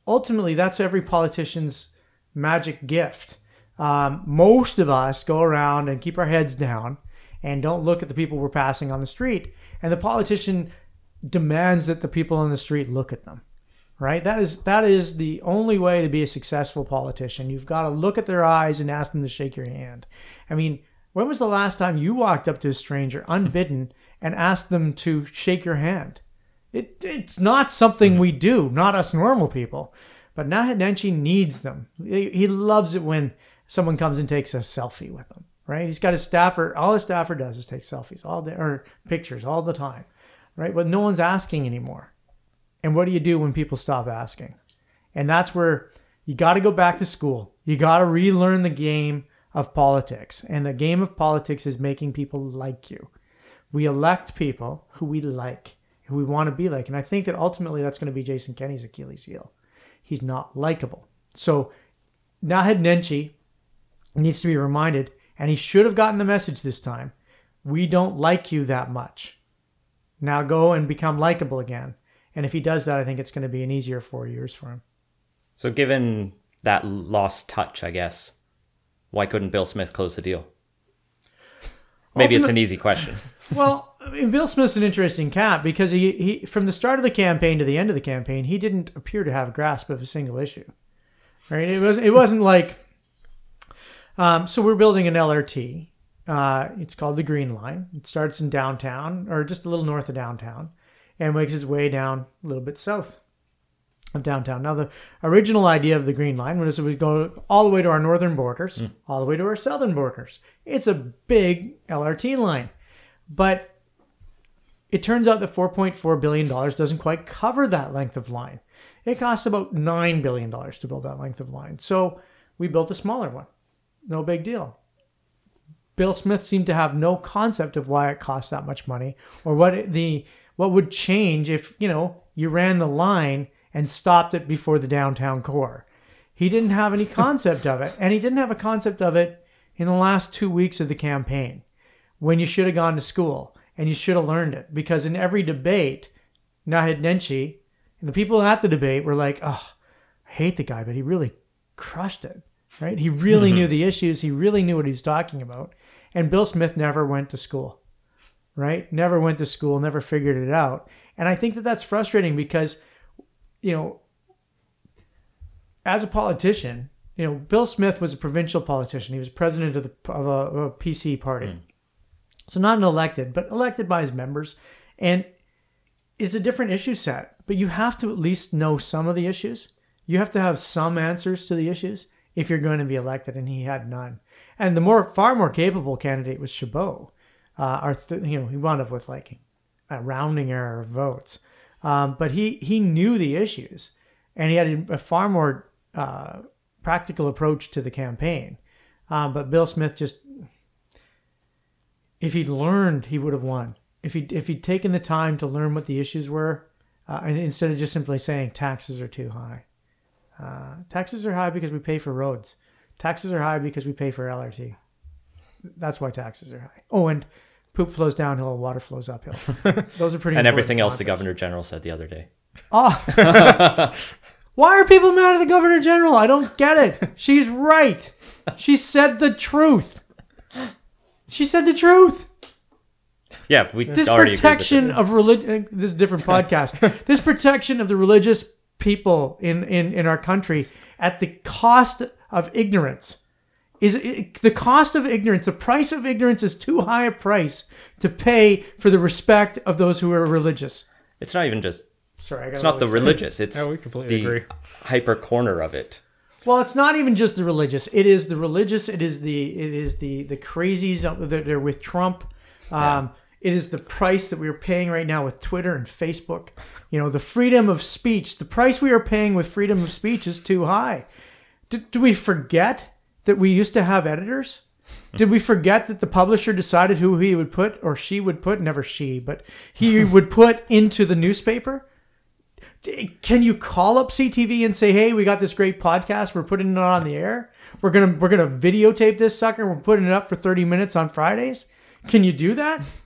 ultimately, that's every politician's magic gift. Um, most of us go around and keep our heads down and don't look at the people we're passing on the street. And the politician demands that the people on the street look at them, right? That is that is the only way to be a successful politician. You've got to look at their eyes and ask them to shake your hand. I mean, when was the last time you walked up to a stranger unbidden and asked them to shake your hand? It, it's not something we do, not us normal people. But Naheed Nenshi needs them. He, he loves it when someone comes and takes a selfie with him, right? He's got his staffer. All his staffer does is take selfies all day, or pictures all the time, right? But no one's asking anymore. And what do you do when people stop asking? And that's where you got to go back to school. You got to relearn the game of politics. And the game of politics is making people like you. We elect people who we like, who we want to be like. And I think that ultimately that's going to be Jason Kenney's Achilles heel. He's not likable. So Naheed Nenshi needs to be reminded, and he should have gotten the message this time, we don't like you that much. Now go and become likable again. And if he does that, I think it's going to be an easier four years for him. So given that lost touch, I guess, why couldn't Bill Smith close the deal? Maybe Ultimate, it's an easy question. Well, I mean, Bill Smith's an interesting cat because he, he, from the start of the campaign to the end of the campaign, he didn't appear to have a grasp of a single issue. Right? It was. It wasn't like. Um, so we're building an L R T. Uh, it's called the Green Line. It starts in downtown, or just a little north of downtown, and makes its way down a little bit south of downtown. Now, the original idea of the Green Line was it would go all the way to our northern borders, mm. all the way to our southern borders. It's a big L R T line. But it turns out that four point four billion dollars doesn't quite cover that length of line. It costs about nine billion dollars to build that length of line. So we built a smaller one. No big deal. Bill Smith seemed to have no concept of why it cost that much money, or what it, the what would change if, you know, you ran the line and stopped it before the downtown core. He didn't have any concept of it, and he didn't have a concept of it in the last two weeks of the campaign, when you should have gone to school and you should have learned it. Because in every debate, Naheed Nenshi and the people at the debate were like, oh, I hate the guy, but he really crushed it, right? He really knew the issues. He really knew what he was talking about. And Bill Smith never went to school, right? Never went to school, never figured it out. And I think that that's frustrating because, you know, as a politician, you know, Bill Smith was a provincial politician. He was president of, the, of, a, of a P C party. Mm. So not an elected, but elected by his members. And it's a different issue set. But you have to at least know some of the issues. You have to have some answers to the issues if you're going to be elected, and he had none. And the more, far more capable candidate was Chabot. Uh, our th- you know, he wound up with like a rounding error of votes. Um, but he, he knew the issues, and he had a, a far more uh, practical approach to the campaign. Um, but Bill Smith just... If he'd learned, he would have won. If he if he'd taken the time to learn what the issues were, uh, and instead of just simply saying taxes are too high. Uh, taxes are high because we pay for roads. Taxes are high because we pay for L R T. That's why taxes are high. Oh, and poop flows downhill, water flows uphill. Those are pretty. And everything else concepts. The Governor General said the other day. Oh, why are people mad at the Governor General? I don't get it. She's right. She said the truth. She said the truth. Yeah, we this already protection agreed with of religion. This is a different podcast. This protection of the religious people in, in, in our country at the cost of ignorance is it, the cost of ignorance. The price of ignorance is too high a price to pay for the respect of those who are religious. It's not even just. Sorry, I got it's not the excited. religious. It's yeah, we completely the agree. hyper corner of it. Well, it's not even just the religious. It is the religious. It is the it is the the crazies that are with Trump. Um, yeah. It is the price that we are paying right now with Twitter and Facebook. You know, the freedom of speech. The price we are paying with freedom of speech is too high. Do, do we forget that we used to have editors? Did we forget that the publisher decided who he would put, or she would put, never she, but he would put into the newspaper? Can you call up C T V and say, "Hey, we got this great podcast. We're putting it on the air. We're gonna we're gonna videotape this sucker. We're putting it up for thirty minutes on Fridays." Can you do that?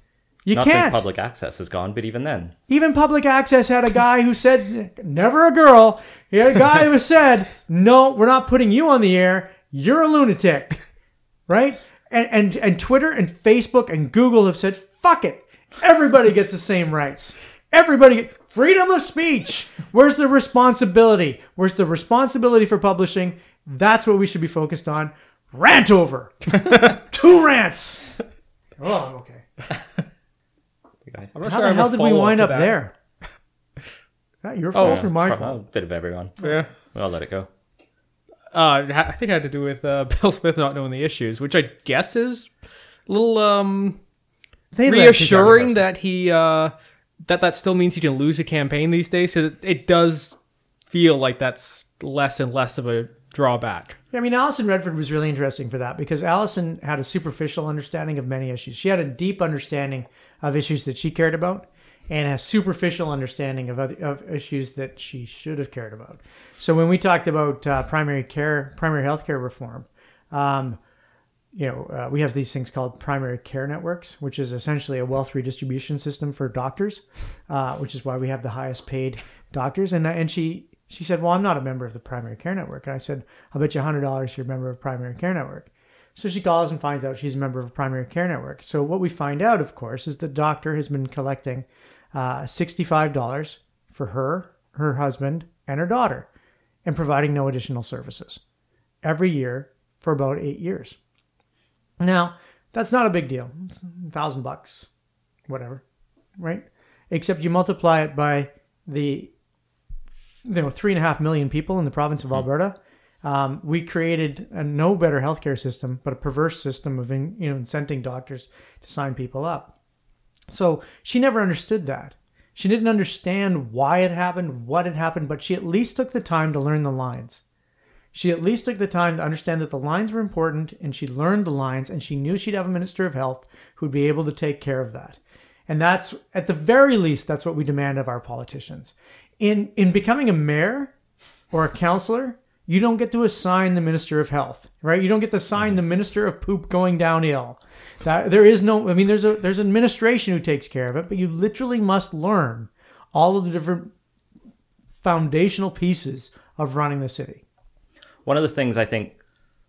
You Not can't. since public access is gone, but even then. Even public access had a guy who said, never a girl. He had a guy who said, no, we're not putting you on the air. You're a lunatic. Right? And, and, and Twitter and Facebook and Google have said, fuck it. Everybody gets the same rights. Everybody get freedom of speech. Where's the responsibility? Where's the responsibility for publishing? That's what we should be focused on. Rant over. Two rants. Oh, I'm okay. I'm not How sure I the have hell a did we follow-up wind to up that. there? Not your fault Oh, or my Pro- fault. A bit of everyone. Yeah. I'll let it go. Uh, I think it had to do with uh, Bill Smith not knowing the issues, which I guess is a little um, They let reassuring you that he uh, that that still means he can lose a campaign these days. So it, it does feel like that's less and less of a drawback. I mean, Alison Redford was really interesting for that because Alison had a superficial understanding of many issues. She had a deep understanding of issues that she cared about and a superficial understanding of other, of issues that she should have cared about. So when we talked about uh, primary care, primary healthcare reform, um, you know, uh, we have these things called primary care networks, which is essentially a wealth redistribution system for doctors, uh, which is why we have the highest paid doctors. And and she she said, well, I'm not a member of the primary care network. And I said, I'll bet you one hundred dollars you're a member of primary care network. So she calls and finds out she's a member of a primary care network. So what we find out, of course, is the doctor has been collecting uh, sixty-five dollars for her, her husband, and her daughter, and providing no additional services every year for about eight years. Now, that's not a big deal. It's a thousand bucks, whatever, right? Except you multiply it by the, you know, three and a half million people in the province of Alberta. Um, we created a no better healthcare system, but a perverse system of, in, you know, incenting doctors to sign people up. So she never understood that. She didn't understand why it happened, what had happened, but she at least took the time to learn the lines. She at least took the time to understand that the lines were important, and she learned the lines, and she knew she'd have a Minister of Health who'd be able to take care of that. And that's, at the very least, that's what we demand of our politicians. In in becoming a mayor or a councillor, you don't get to assign the Minister of Health, right? You don't get to assign the Minister of Poop going downhill. That, there is no, I mean, there's a there's an administration who takes care of it, but you literally must learn all of the different foundational pieces of running the city. One of the things I think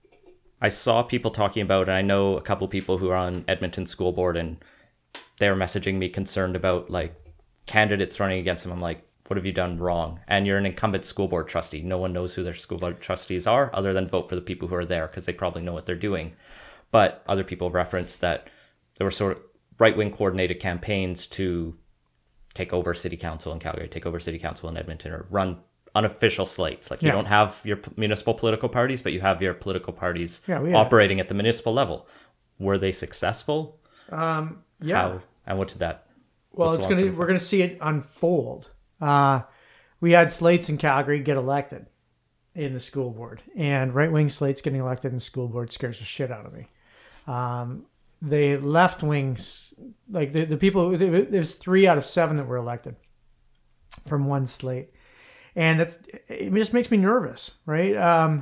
I saw people talking about, and I know a couple of people who are on Edmonton School Board, and they were messaging me concerned about like candidates running against them. I'm like, what have you done wrong? And you're an incumbent school board trustee. No one knows who their school board trustees are other than vote for the people who are there because they probably know what they're doing. But other people referenced that there were sort of right-wing coordinated campaigns to take over city council in Calgary, take over city council in Edmonton, or run unofficial slates. Like you Yeah. don't have your p- municipal political parties, but you have your political parties Yeah, we had- operating at the municipal level. Were they successful? Um, yeah. How? And what did that? Well, what's it's the gonna long-term we're gonna see it unfold. Uh, we had slates in Calgary get elected in the school board, and right wing slates getting elected in the school board scares the shit out of me. Um, the left wings, like the the people, there's three out of seven that were elected from one slate, and it's it just makes me nervous, right? Um,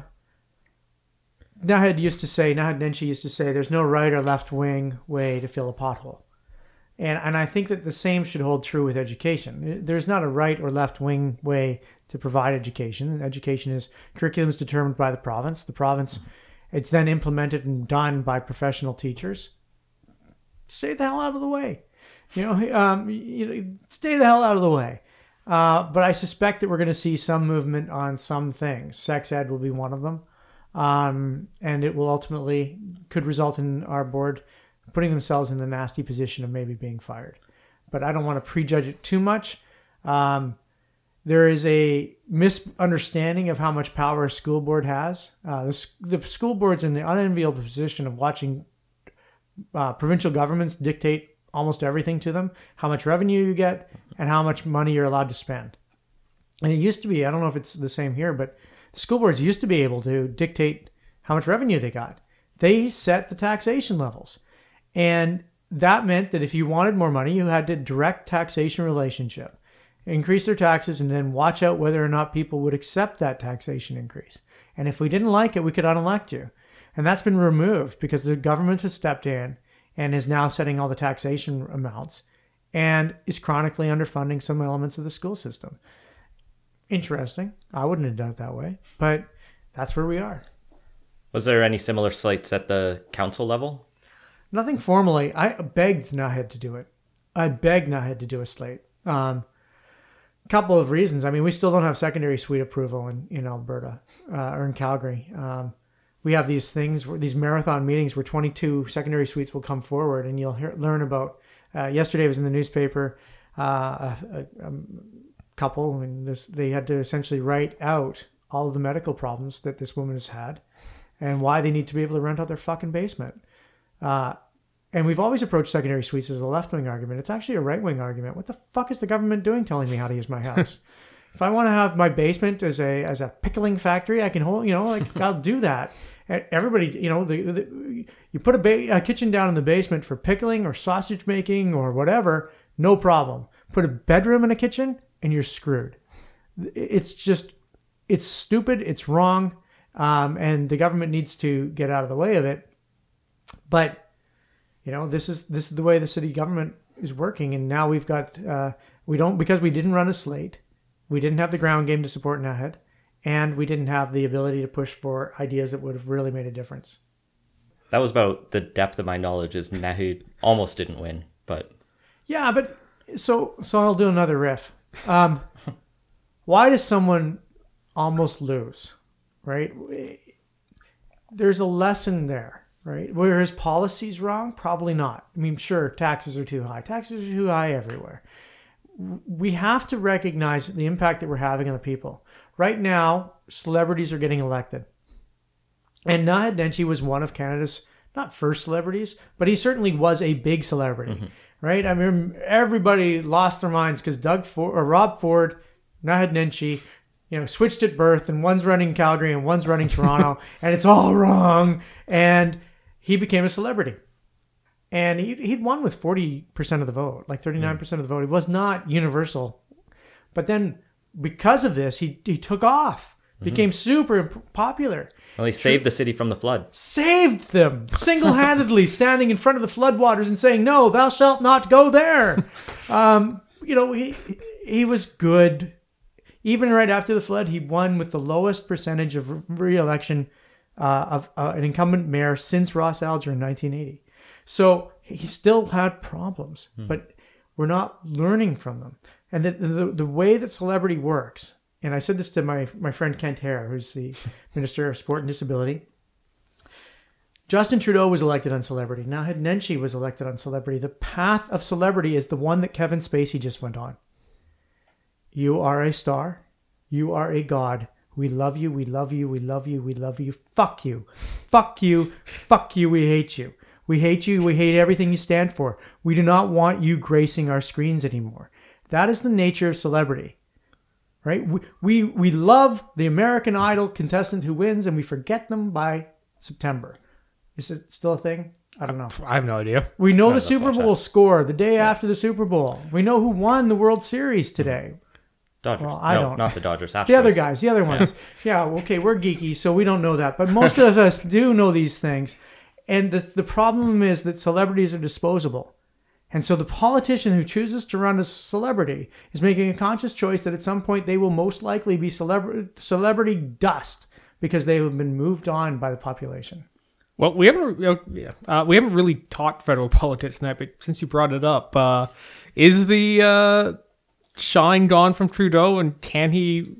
Nahad used to say, Nahad Nenshi used to say, there's no right or left wing way to fill a pothole. And and I think that the same should hold true with education. There's not a right or left wing way to provide education. Education is curriculum is determined by the province. The province, it's then implemented and done by professional teachers. Stay the hell out of the way. You know, um, you know, stay the hell out of the way. Uh, but I suspect that we're going to see some movement on some things. Sex ed will be one of them. Um, and it will ultimately could result in our board putting themselves in the nasty position of maybe being fired. But I don't want to prejudge it too much. Um, there is a misunderstanding of how much power a school board has. Uh, the, the school board's in the unenviable position of watching uh, provincial governments dictate almost everything to them, how much revenue you get, and how much money you're allowed to spend. And it used to be, I don't know if it's the same here, but the school boards used to be able to dictate how much revenue they got. They set the taxation levels. And that meant that if you wanted more money, you had to direct taxation relationship, increase their taxes, and then watch out whether or not people would accept that taxation increase. And if we didn't like it, we could unelect you. And that's been removed because the government has stepped in and is now setting all the taxation amounts and is chronically underfunding some elements of the school system. Interesting. I wouldn't have done it that way, but that's where we are. Was there any similar slates at the council level? Nothing formally. I begged Naheed to do it. I begged Naheed to do a slate. Um, couple of reasons. I mean, we still don't have secondary suite approval in, in Alberta uh, or in Calgary. Um, we have these things, where, these marathon meetings where twenty-two secondary suites will come forward, and you'll hear, learn about. Uh, yesterday was in the newspaper. Uh, a, a, a couple, and this they had to essentially write out all of the medical problems that this woman has had, and why they need to be able to rent out their fucking basement. Uh, And we've always approached secondary suites as a left-wing argument. It's actually a right-wing argument. What the fuck is the government doing telling me how to use my house? If I want to have my basement as a as a pickling factory, I can hold, you know, like I'll do that. And everybody, you know, the, the, you put a, ba- a kitchen down in the basement for pickling or sausage making or whatever, no problem. Put a bedroom in a kitchen and you're screwed. It's just, it's stupid. It's wrong. Um, and the government needs to get out of the way of it. But you know, this is this is the way the city government is working, and now we've got uh, we don't because we didn't run a slate, we didn't have the ground game to support Naheed, and we didn't have the ability to push for ideas that would have really made a difference. That was about the depth of my knowledge. Is Naheed almost didn't win, but yeah, but so so I'll do another riff. Um, why does someone almost lose? Right? There's a lesson there. Right? Were his policies wrong? Probably not. I mean, sure, taxes are too high. Taxes are too high everywhere. We have to recognize the impact that we're having on the people. Right now, celebrities are getting elected. And Naheed Nenshi was one of Canada's, not first celebrities, but he certainly was a big celebrity. Mm-hmm. Right? I mean, everybody lost their minds because Doug Ford, or Rob Ford, Naheed Nenshi, you know, switched at birth, and one's running Calgary and one's running Toronto, and it's all wrong. And he became a celebrity, and he, he'd won with forty percent of the vote, like thirty-nine percent of the vote. He was not universal. But then because of this, he, he took off, became mm-hmm. super popular. Well, he saved the city from the flood. Saved them single-handedly, standing in front of the floodwaters and saying, no, thou shalt not go there. um, you know, he he was good. Even right after the flood, he won with the lowest percentage of re-election Uh, of uh, an incumbent mayor since Ross Alger in nineteen eighty. So he still had problems, hmm. but we're not learning from them. And the, the the way that celebrity works, and I said this to my, my friend Kent Hare, who's the Minister of Sport and Disability. Justin Trudeau was elected on celebrity. Naheed Nenshi was elected on celebrity. The path of celebrity is the one that Kevin Spacey just went on. You are a star. You are a god. We love you, we love you, we love you, we love you. Fuck you. Fuck you. Fuck you, we hate you. We hate you, we hate everything you stand for. We do not want you gracing our screens anymore. That is the nature of celebrity. Right? We we, we love the American Idol contestant who wins, and we forget them by September. Is it still a thing? I don't know. I have no idea. We know the Super Bowl score the day yeah. after the Super Bowl. We know who won the World Series today. Dodgers. Well, I no, don't. Not the Dodgers. Astros. The other guys, the other ones. Yeah. yeah, okay, we're geeky, so we don't know that. But most of us do know these things. And the, the problem is that celebrities are disposable. And so the politician who chooses to run as a celebrity is making a conscious choice that at some point they will most likely be celebra- celebrity dust because they have been moved on by the population. Well, we haven't uh, uh, we haven't really taught federal politics tonight, but since you brought it up, uh, is the... Uh, shine gone from Trudeau, and can he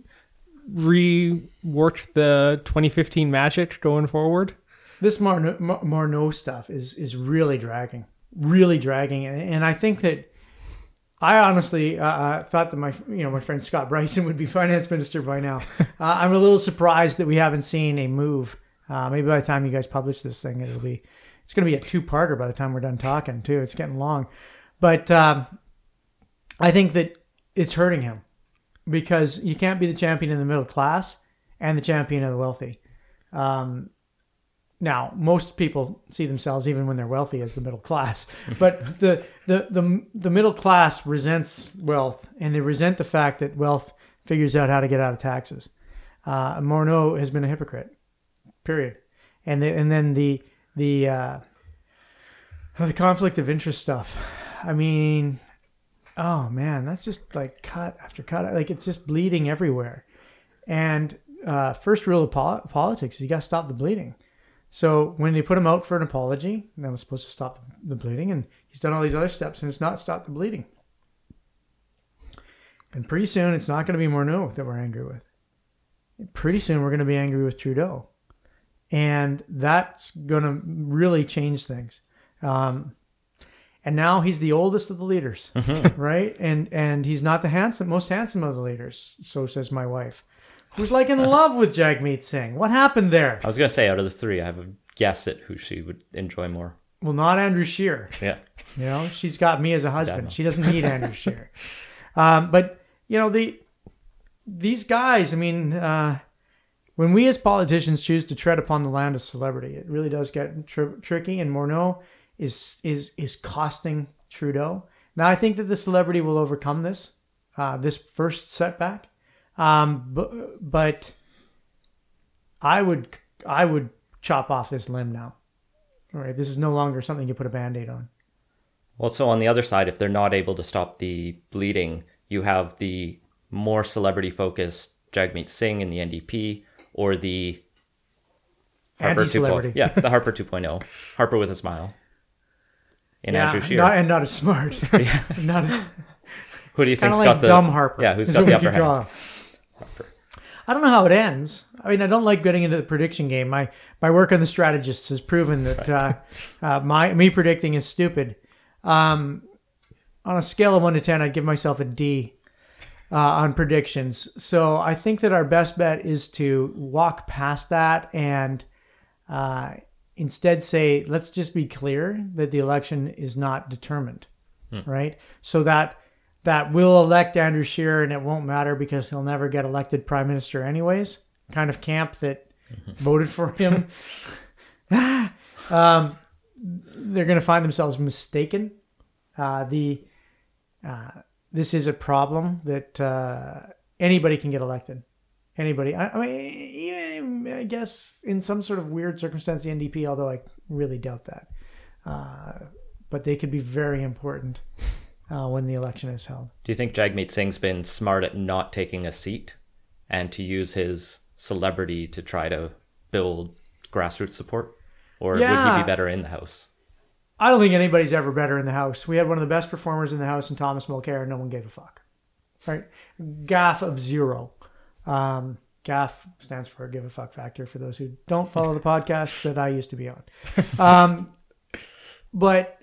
rework the twenty fifteen magic going forward? This Marno, Marno stuff is is really dragging, really dragging, and, and I think that I honestly uh, thought that my you know my friend Scott Bryson would be finance minister by now. uh, I'm a little surprised that we haven't seen a move. Uh, maybe by the time you guys publish this thing, it'll be it's going to be a two-parter by the time we're done talking too. It's getting long, but um, I think that it's hurting him because you can't be the champion in the middle class and the champion of the wealthy. Um, now, most people see themselves, even when they're wealthy, as the middle class. But the, the, the, the middle class resents wealth, and they resent the fact that wealth figures out how to get out of taxes. Uh, Morneau has been a hypocrite, period. And the, and then the the uh, The conflict of interest stuff. I mean, oh man, that's just like cut after cut. Like it's just bleeding everywhere. And uh, first rule of pol- politics is you got to stop the bleeding. So when they put him out for an apology, that was supposed to stop the bleeding, and he's done all these other steps, and it's not stopped the bleeding. And pretty soon, it's not going to be Morneau that we're angry with. Pretty soon, we're going to be angry with Trudeau. And that's going to really change things. Um, and now he's the oldest of the leaders, mm-hmm. right? And and he's not the handsome, most handsome of the leaders, so says my wife, who's like in love with Jagmeet Singh. What happened there? I was going to say, out of the three, I have a guess at who she would enjoy more. Well, not Andrew Scheer. Yeah. You know, she's got me as a husband. She doesn't need Andrew Scheer. Um, but, you know, the these guys, I mean, uh, when we as politicians choose to tread upon the land of celebrity, it really does get tri- tricky. And Morneau is is is costing Trudeau. Now, I think that the celebrity will overcome this, uh, this first setback. Um, but, but I would I would chop off this limb now. All right, this is no longer something you put a Band-Aid on. Well, so on the other side, if they're not able to stop the bleeding, you have the more celebrity-focused Jagmeet Singh in the N D P, or the Harper anti-celebrity. two point oh. Yeah, the Harper two point oh. Harper with a smile. In yeah, Andrew Scheer. Not, and not as smart. Yeah. not as, Who do you think's like got the dumb Harper? Yeah, who's got the upper hand? Harper. I don't know how it ends. I mean, I don't like getting into the prediction game. My my work on The Strategists has proven that right. uh, uh, my me predicting is stupid. Um, on a scale of one to ten, I'd give myself a D uh, on predictions. So I think that our best bet is to walk past that and uh, instead say, let's just be clear that the election is not determined, hmm. right? So that that we'll elect Andrew Scheer and it won't matter because he'll never get elected prime minister anyways. Kind of camp that mm-hmm. voted for him. um, they're going to find themselves mistaken. Uh, the uh, this is a problem that uh, anybody can get elected. Anybody. I, I mean, even I guess in some sort of weird circumstance, the N D P, although I really doubt that. Uh, but they could be very important uh, when the election is held. Do you think Jagmeet Singh's been smart at not taking a seat and to use his celebrity to try to build grassroots support? Or yeah. would he be better in the House? I don't think anybody's ever better in the House. We had one of the best performers in the House in Thomas Mulcair, and no one gave a fuck. Right? Gaff of zero. Um, Gaff stands for give a fuck factor for those who don't follow the podcast that I used to be on. Um, but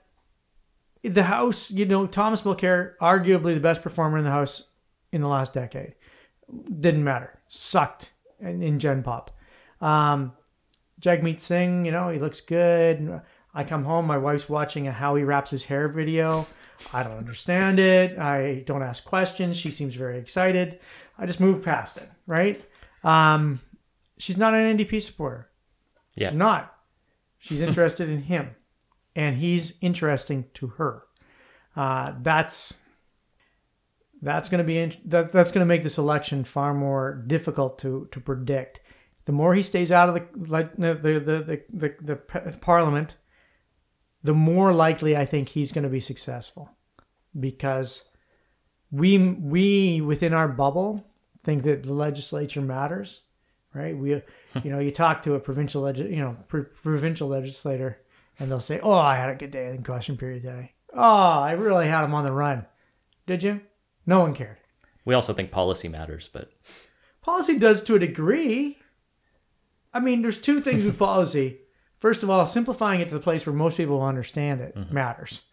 the House, you know, Thomas Mulcair, arguably the best performer in the House in the last decade. Didn't matter. Sucked in, in Gen Pop. Um, Jagmeet Singh, you know, he looks good. I come home, my wife's watching a how he wraps his hair video. I don't understand it. I don't ask questions. She seems very excited. I just move past it, right? Um, she's not an N D P supporter. Yeah. She's not. She's interested in him. And he's interesting to her. Uh, that's that's going to be in, that, that's going to make this election far more difficult to to predict. The more he stays out of the like the the the the, the, the parliament, the more likely I think he's going to be successful, because we we within our bubble think that the legislature matters, right? We, you know, you talk to a provincial leg, you know, pr- provincial legislator, and they'll say, "Oh, I had a good day in question period today. Oh, I really had him on the run. Did you?" No one cared. We also think policy matters, but policy does to a degree. I mean, there's two things with policy. First of all, simplifying it to the place where most people will understand it mm-hmm. matters.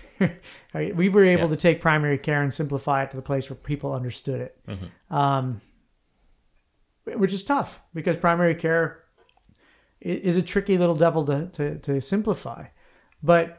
We were able yeah. to take primary care and simplify it to the place where people understood it, mm-hmm. um, which is tough because primary care is a tricky little devil to, to, to simplify. But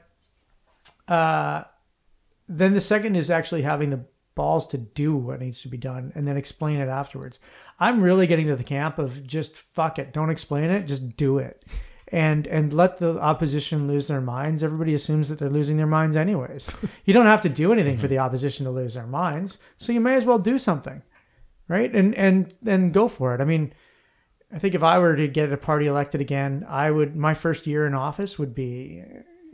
uh, then the second is actually having the balls to do what needs to be done and then explain it afterwards. I'm really getting to the camp of just fuck it. Don't explain it. Just do it. And and let the opposition lose their minds. Everybody assumes that they're losing their minds anyways. You don't have to do anything mm-hmm. for the opposition to lose their minds. So you may as well do something. Right? And and and go for it. I mean, I think if I were to get a party elected again, I would my first year in office would be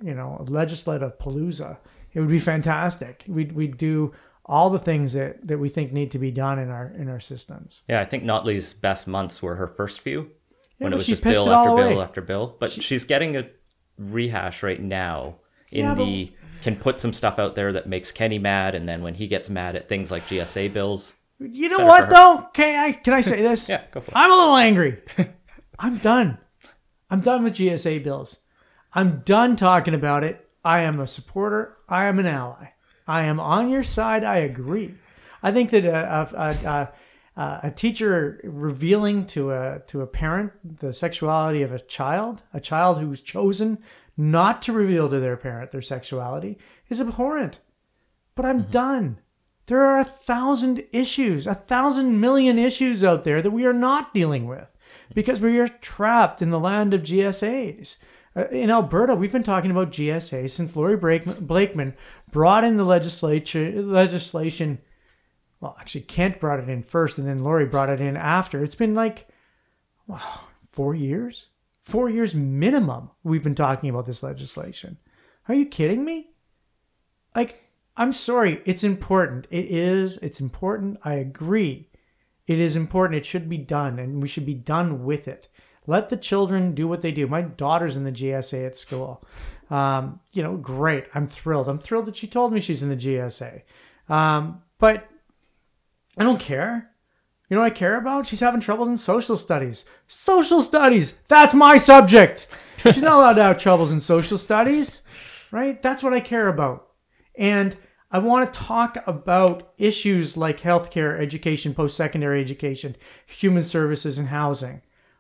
you know, a legislative palooza. It would be fantastic. We'd we'd do all the things that, that we think need to be done in our in our systems. Yeah, I think Notley's best months were her first few, Yeah, when but it was she just pissed bill it all after away. bill after bill. But she's getting a rehash right now in Yeah, but- the can put some stuff out there that makes Kenny mad, and then when he gets mad at things like G S A bills. You know Better what for her. though? Can I can I say this? Yeah, go for it. I'm a little angry. I'm done. I'm done with G S A bills. I'm done talking about it. I am a supporter. I am an ally. I am on your side. I agree. I think that a, a, a, a, a teacher revealing to a to a parent the sexuality of a child, a child who's chosen not to reveal to their parent their sexuality, is abhorrent. But I'm done. There are a thousand issues, a thousand million issues out there that we are not dealing with because we are trapped in the land of G S As. Uh, in Alberta, we've been talking about G S A since Laurie Blake- Blakeman brought in the legislature legislation. Well, actually, Kent brought it in first, and then Laurie brought it in after. It's been like, wow, four years? Four years minimum we've been talking about this legislation. Are you kidding me? Like, I'm sorry. It's important. It is. It's important. I agree. It is important. It should be done, and we should be done with it. Let the children do what they do. My daughter's in the G S A at school. Um, you know, great. I'm thrilled. I'm thrilled that she told me she's in the G S A. Um, but I don't care. You know what I care about? She's having troubles in social studies. Social studies! That's my subject! She's not allowed to have troubles in social studies, right? That's what I care about. And I want to talk about issues like healthcare, education, post-secondary education, human services, and housing.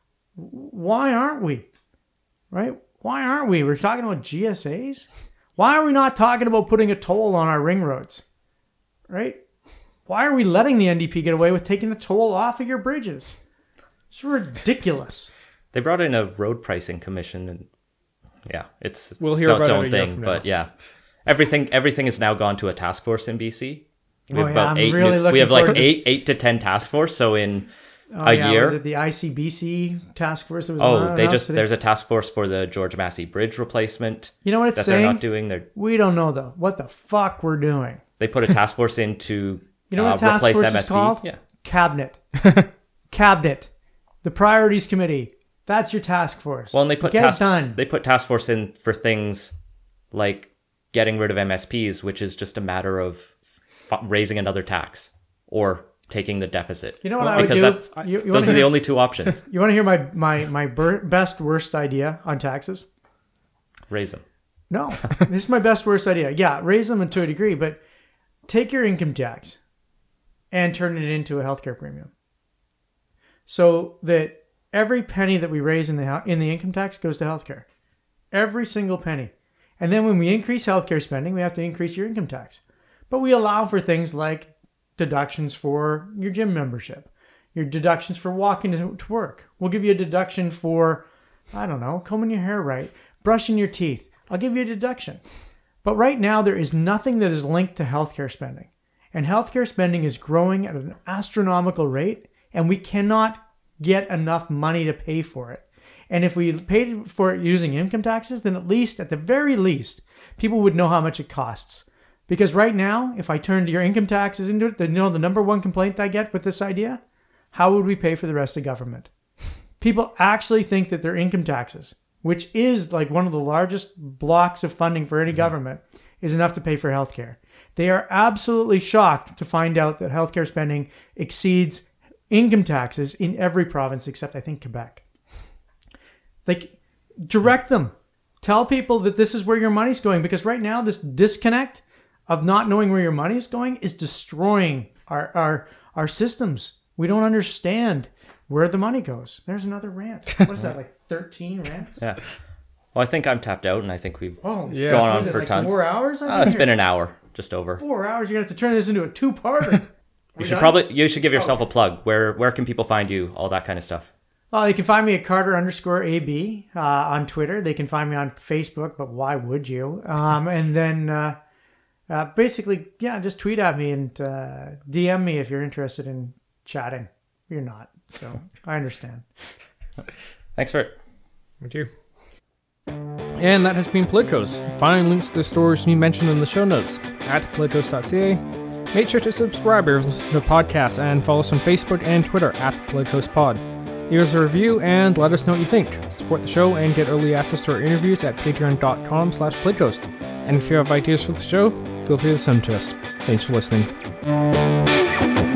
Why aren't we? Right? Why aren't we? We're talking about G S As? Why are we not talking about putting a toll on our ring roads? Right? Why are we letting the N D P get away with taking the toll off of your bridges? It's ridiculous. They brought in a road pricing commission, and yeah, it's We'll hear it's its about it own a year thing. from But now. yeah, everything everything has now gone to a task force in B C. We Oh, have yeah, I'm eight. really new- looking we have like forward to- eight eight to ten task force. So in Oh, a yeah, year. Was it the I C B C task force that was Oh, announced they just today? there's a task force for the George Massey Bridge replacement You know what it's that saying? they're not doing. They're We don't know though what the fuck we're doing. they put a task force in to You know uh, what task replace force M S is P. called? Yeah, Cabinet. Cabinet. The priorities committee. That's your task force. well, and they put Get task it done. they put task force in for things like getting rid of M S Ps, which is just a matter of f- raising another tax or taking the deficit. You know what Well, I would because do? that's You- you those wanna are the hear- only two options. You want to hear my my my bur- best worst idea on taxes? Raise them. No, this is my best worst idea. Yeah, raise them to a degree, but take your income tax and turn it into a healthcare premium, so that every penny that we raise in the hou- in the income tax goes to healthcare, every single penny. And then when we increase healthcare spending, we have to increase your income tax, but we allow for things like deductions for your gym membership, your deductions for walking to, to work. We'll give you a deduction for, I don't know, combing your hair right, brushing your teeth. I'll give you a deduction. But right now, there is nothing that is linked to healthcare spending. And healthcare spending is growing at an astronomical rate, and we cannot get enough money to pay for it. And if we paid for it using income taxes, then at least, at the very least, people would know how much it costs. Because right now, if I turned your income taxes into it, then you know the number one complaint I get with this idea? How would we pay for the rest of government? People actually think that their income taxes, which is like one of the largest blocks of funding for any government, is enough to pay for healthcare. They are absolutely shocked to find out that healthcare spending exceeds income taxes in every province except, I think, Quebec. Like, direct them. Tell people that this is where your money's going, because right now this disconnect of not knowing where your money is going is destroying our our our systems. We don't understand where the money goes. There's another rant. What is that, like thirteen rants? Yeah. Well, I think I'm tapped out, and I think we've Oh, Yeah. gone what on is it, for like tons. Four hours? I've Uh, been it's here? been an hour, just over. Four hours. You're gonna have to turn this into a two-parter. You should probably you should give yourself a plug. Where where can people find you? All that kind of stuff. Well, they can find me at Carter underscore A B uh, on Twitter. They can find me on Facebook, but why would you? Um, and then uh, uh, basically, yeah, just tweet at me and uh, D M me if you're interested in chatting. You're not, so I understand. Thanks for it. Me too. And that has been Politicos. Find links to the stories we mentioned in the show notes at politicos dot c a. Make sure to subscribe or listen to the podcast and follow us on Facebook and Twitter at PoliticosPod. Leave us a review and let us know what you think. Support the show and get early access to our interviews at patreon.com slash Politicos. And if you have ideas for the show, feel free to send them to us. Thanks for listening.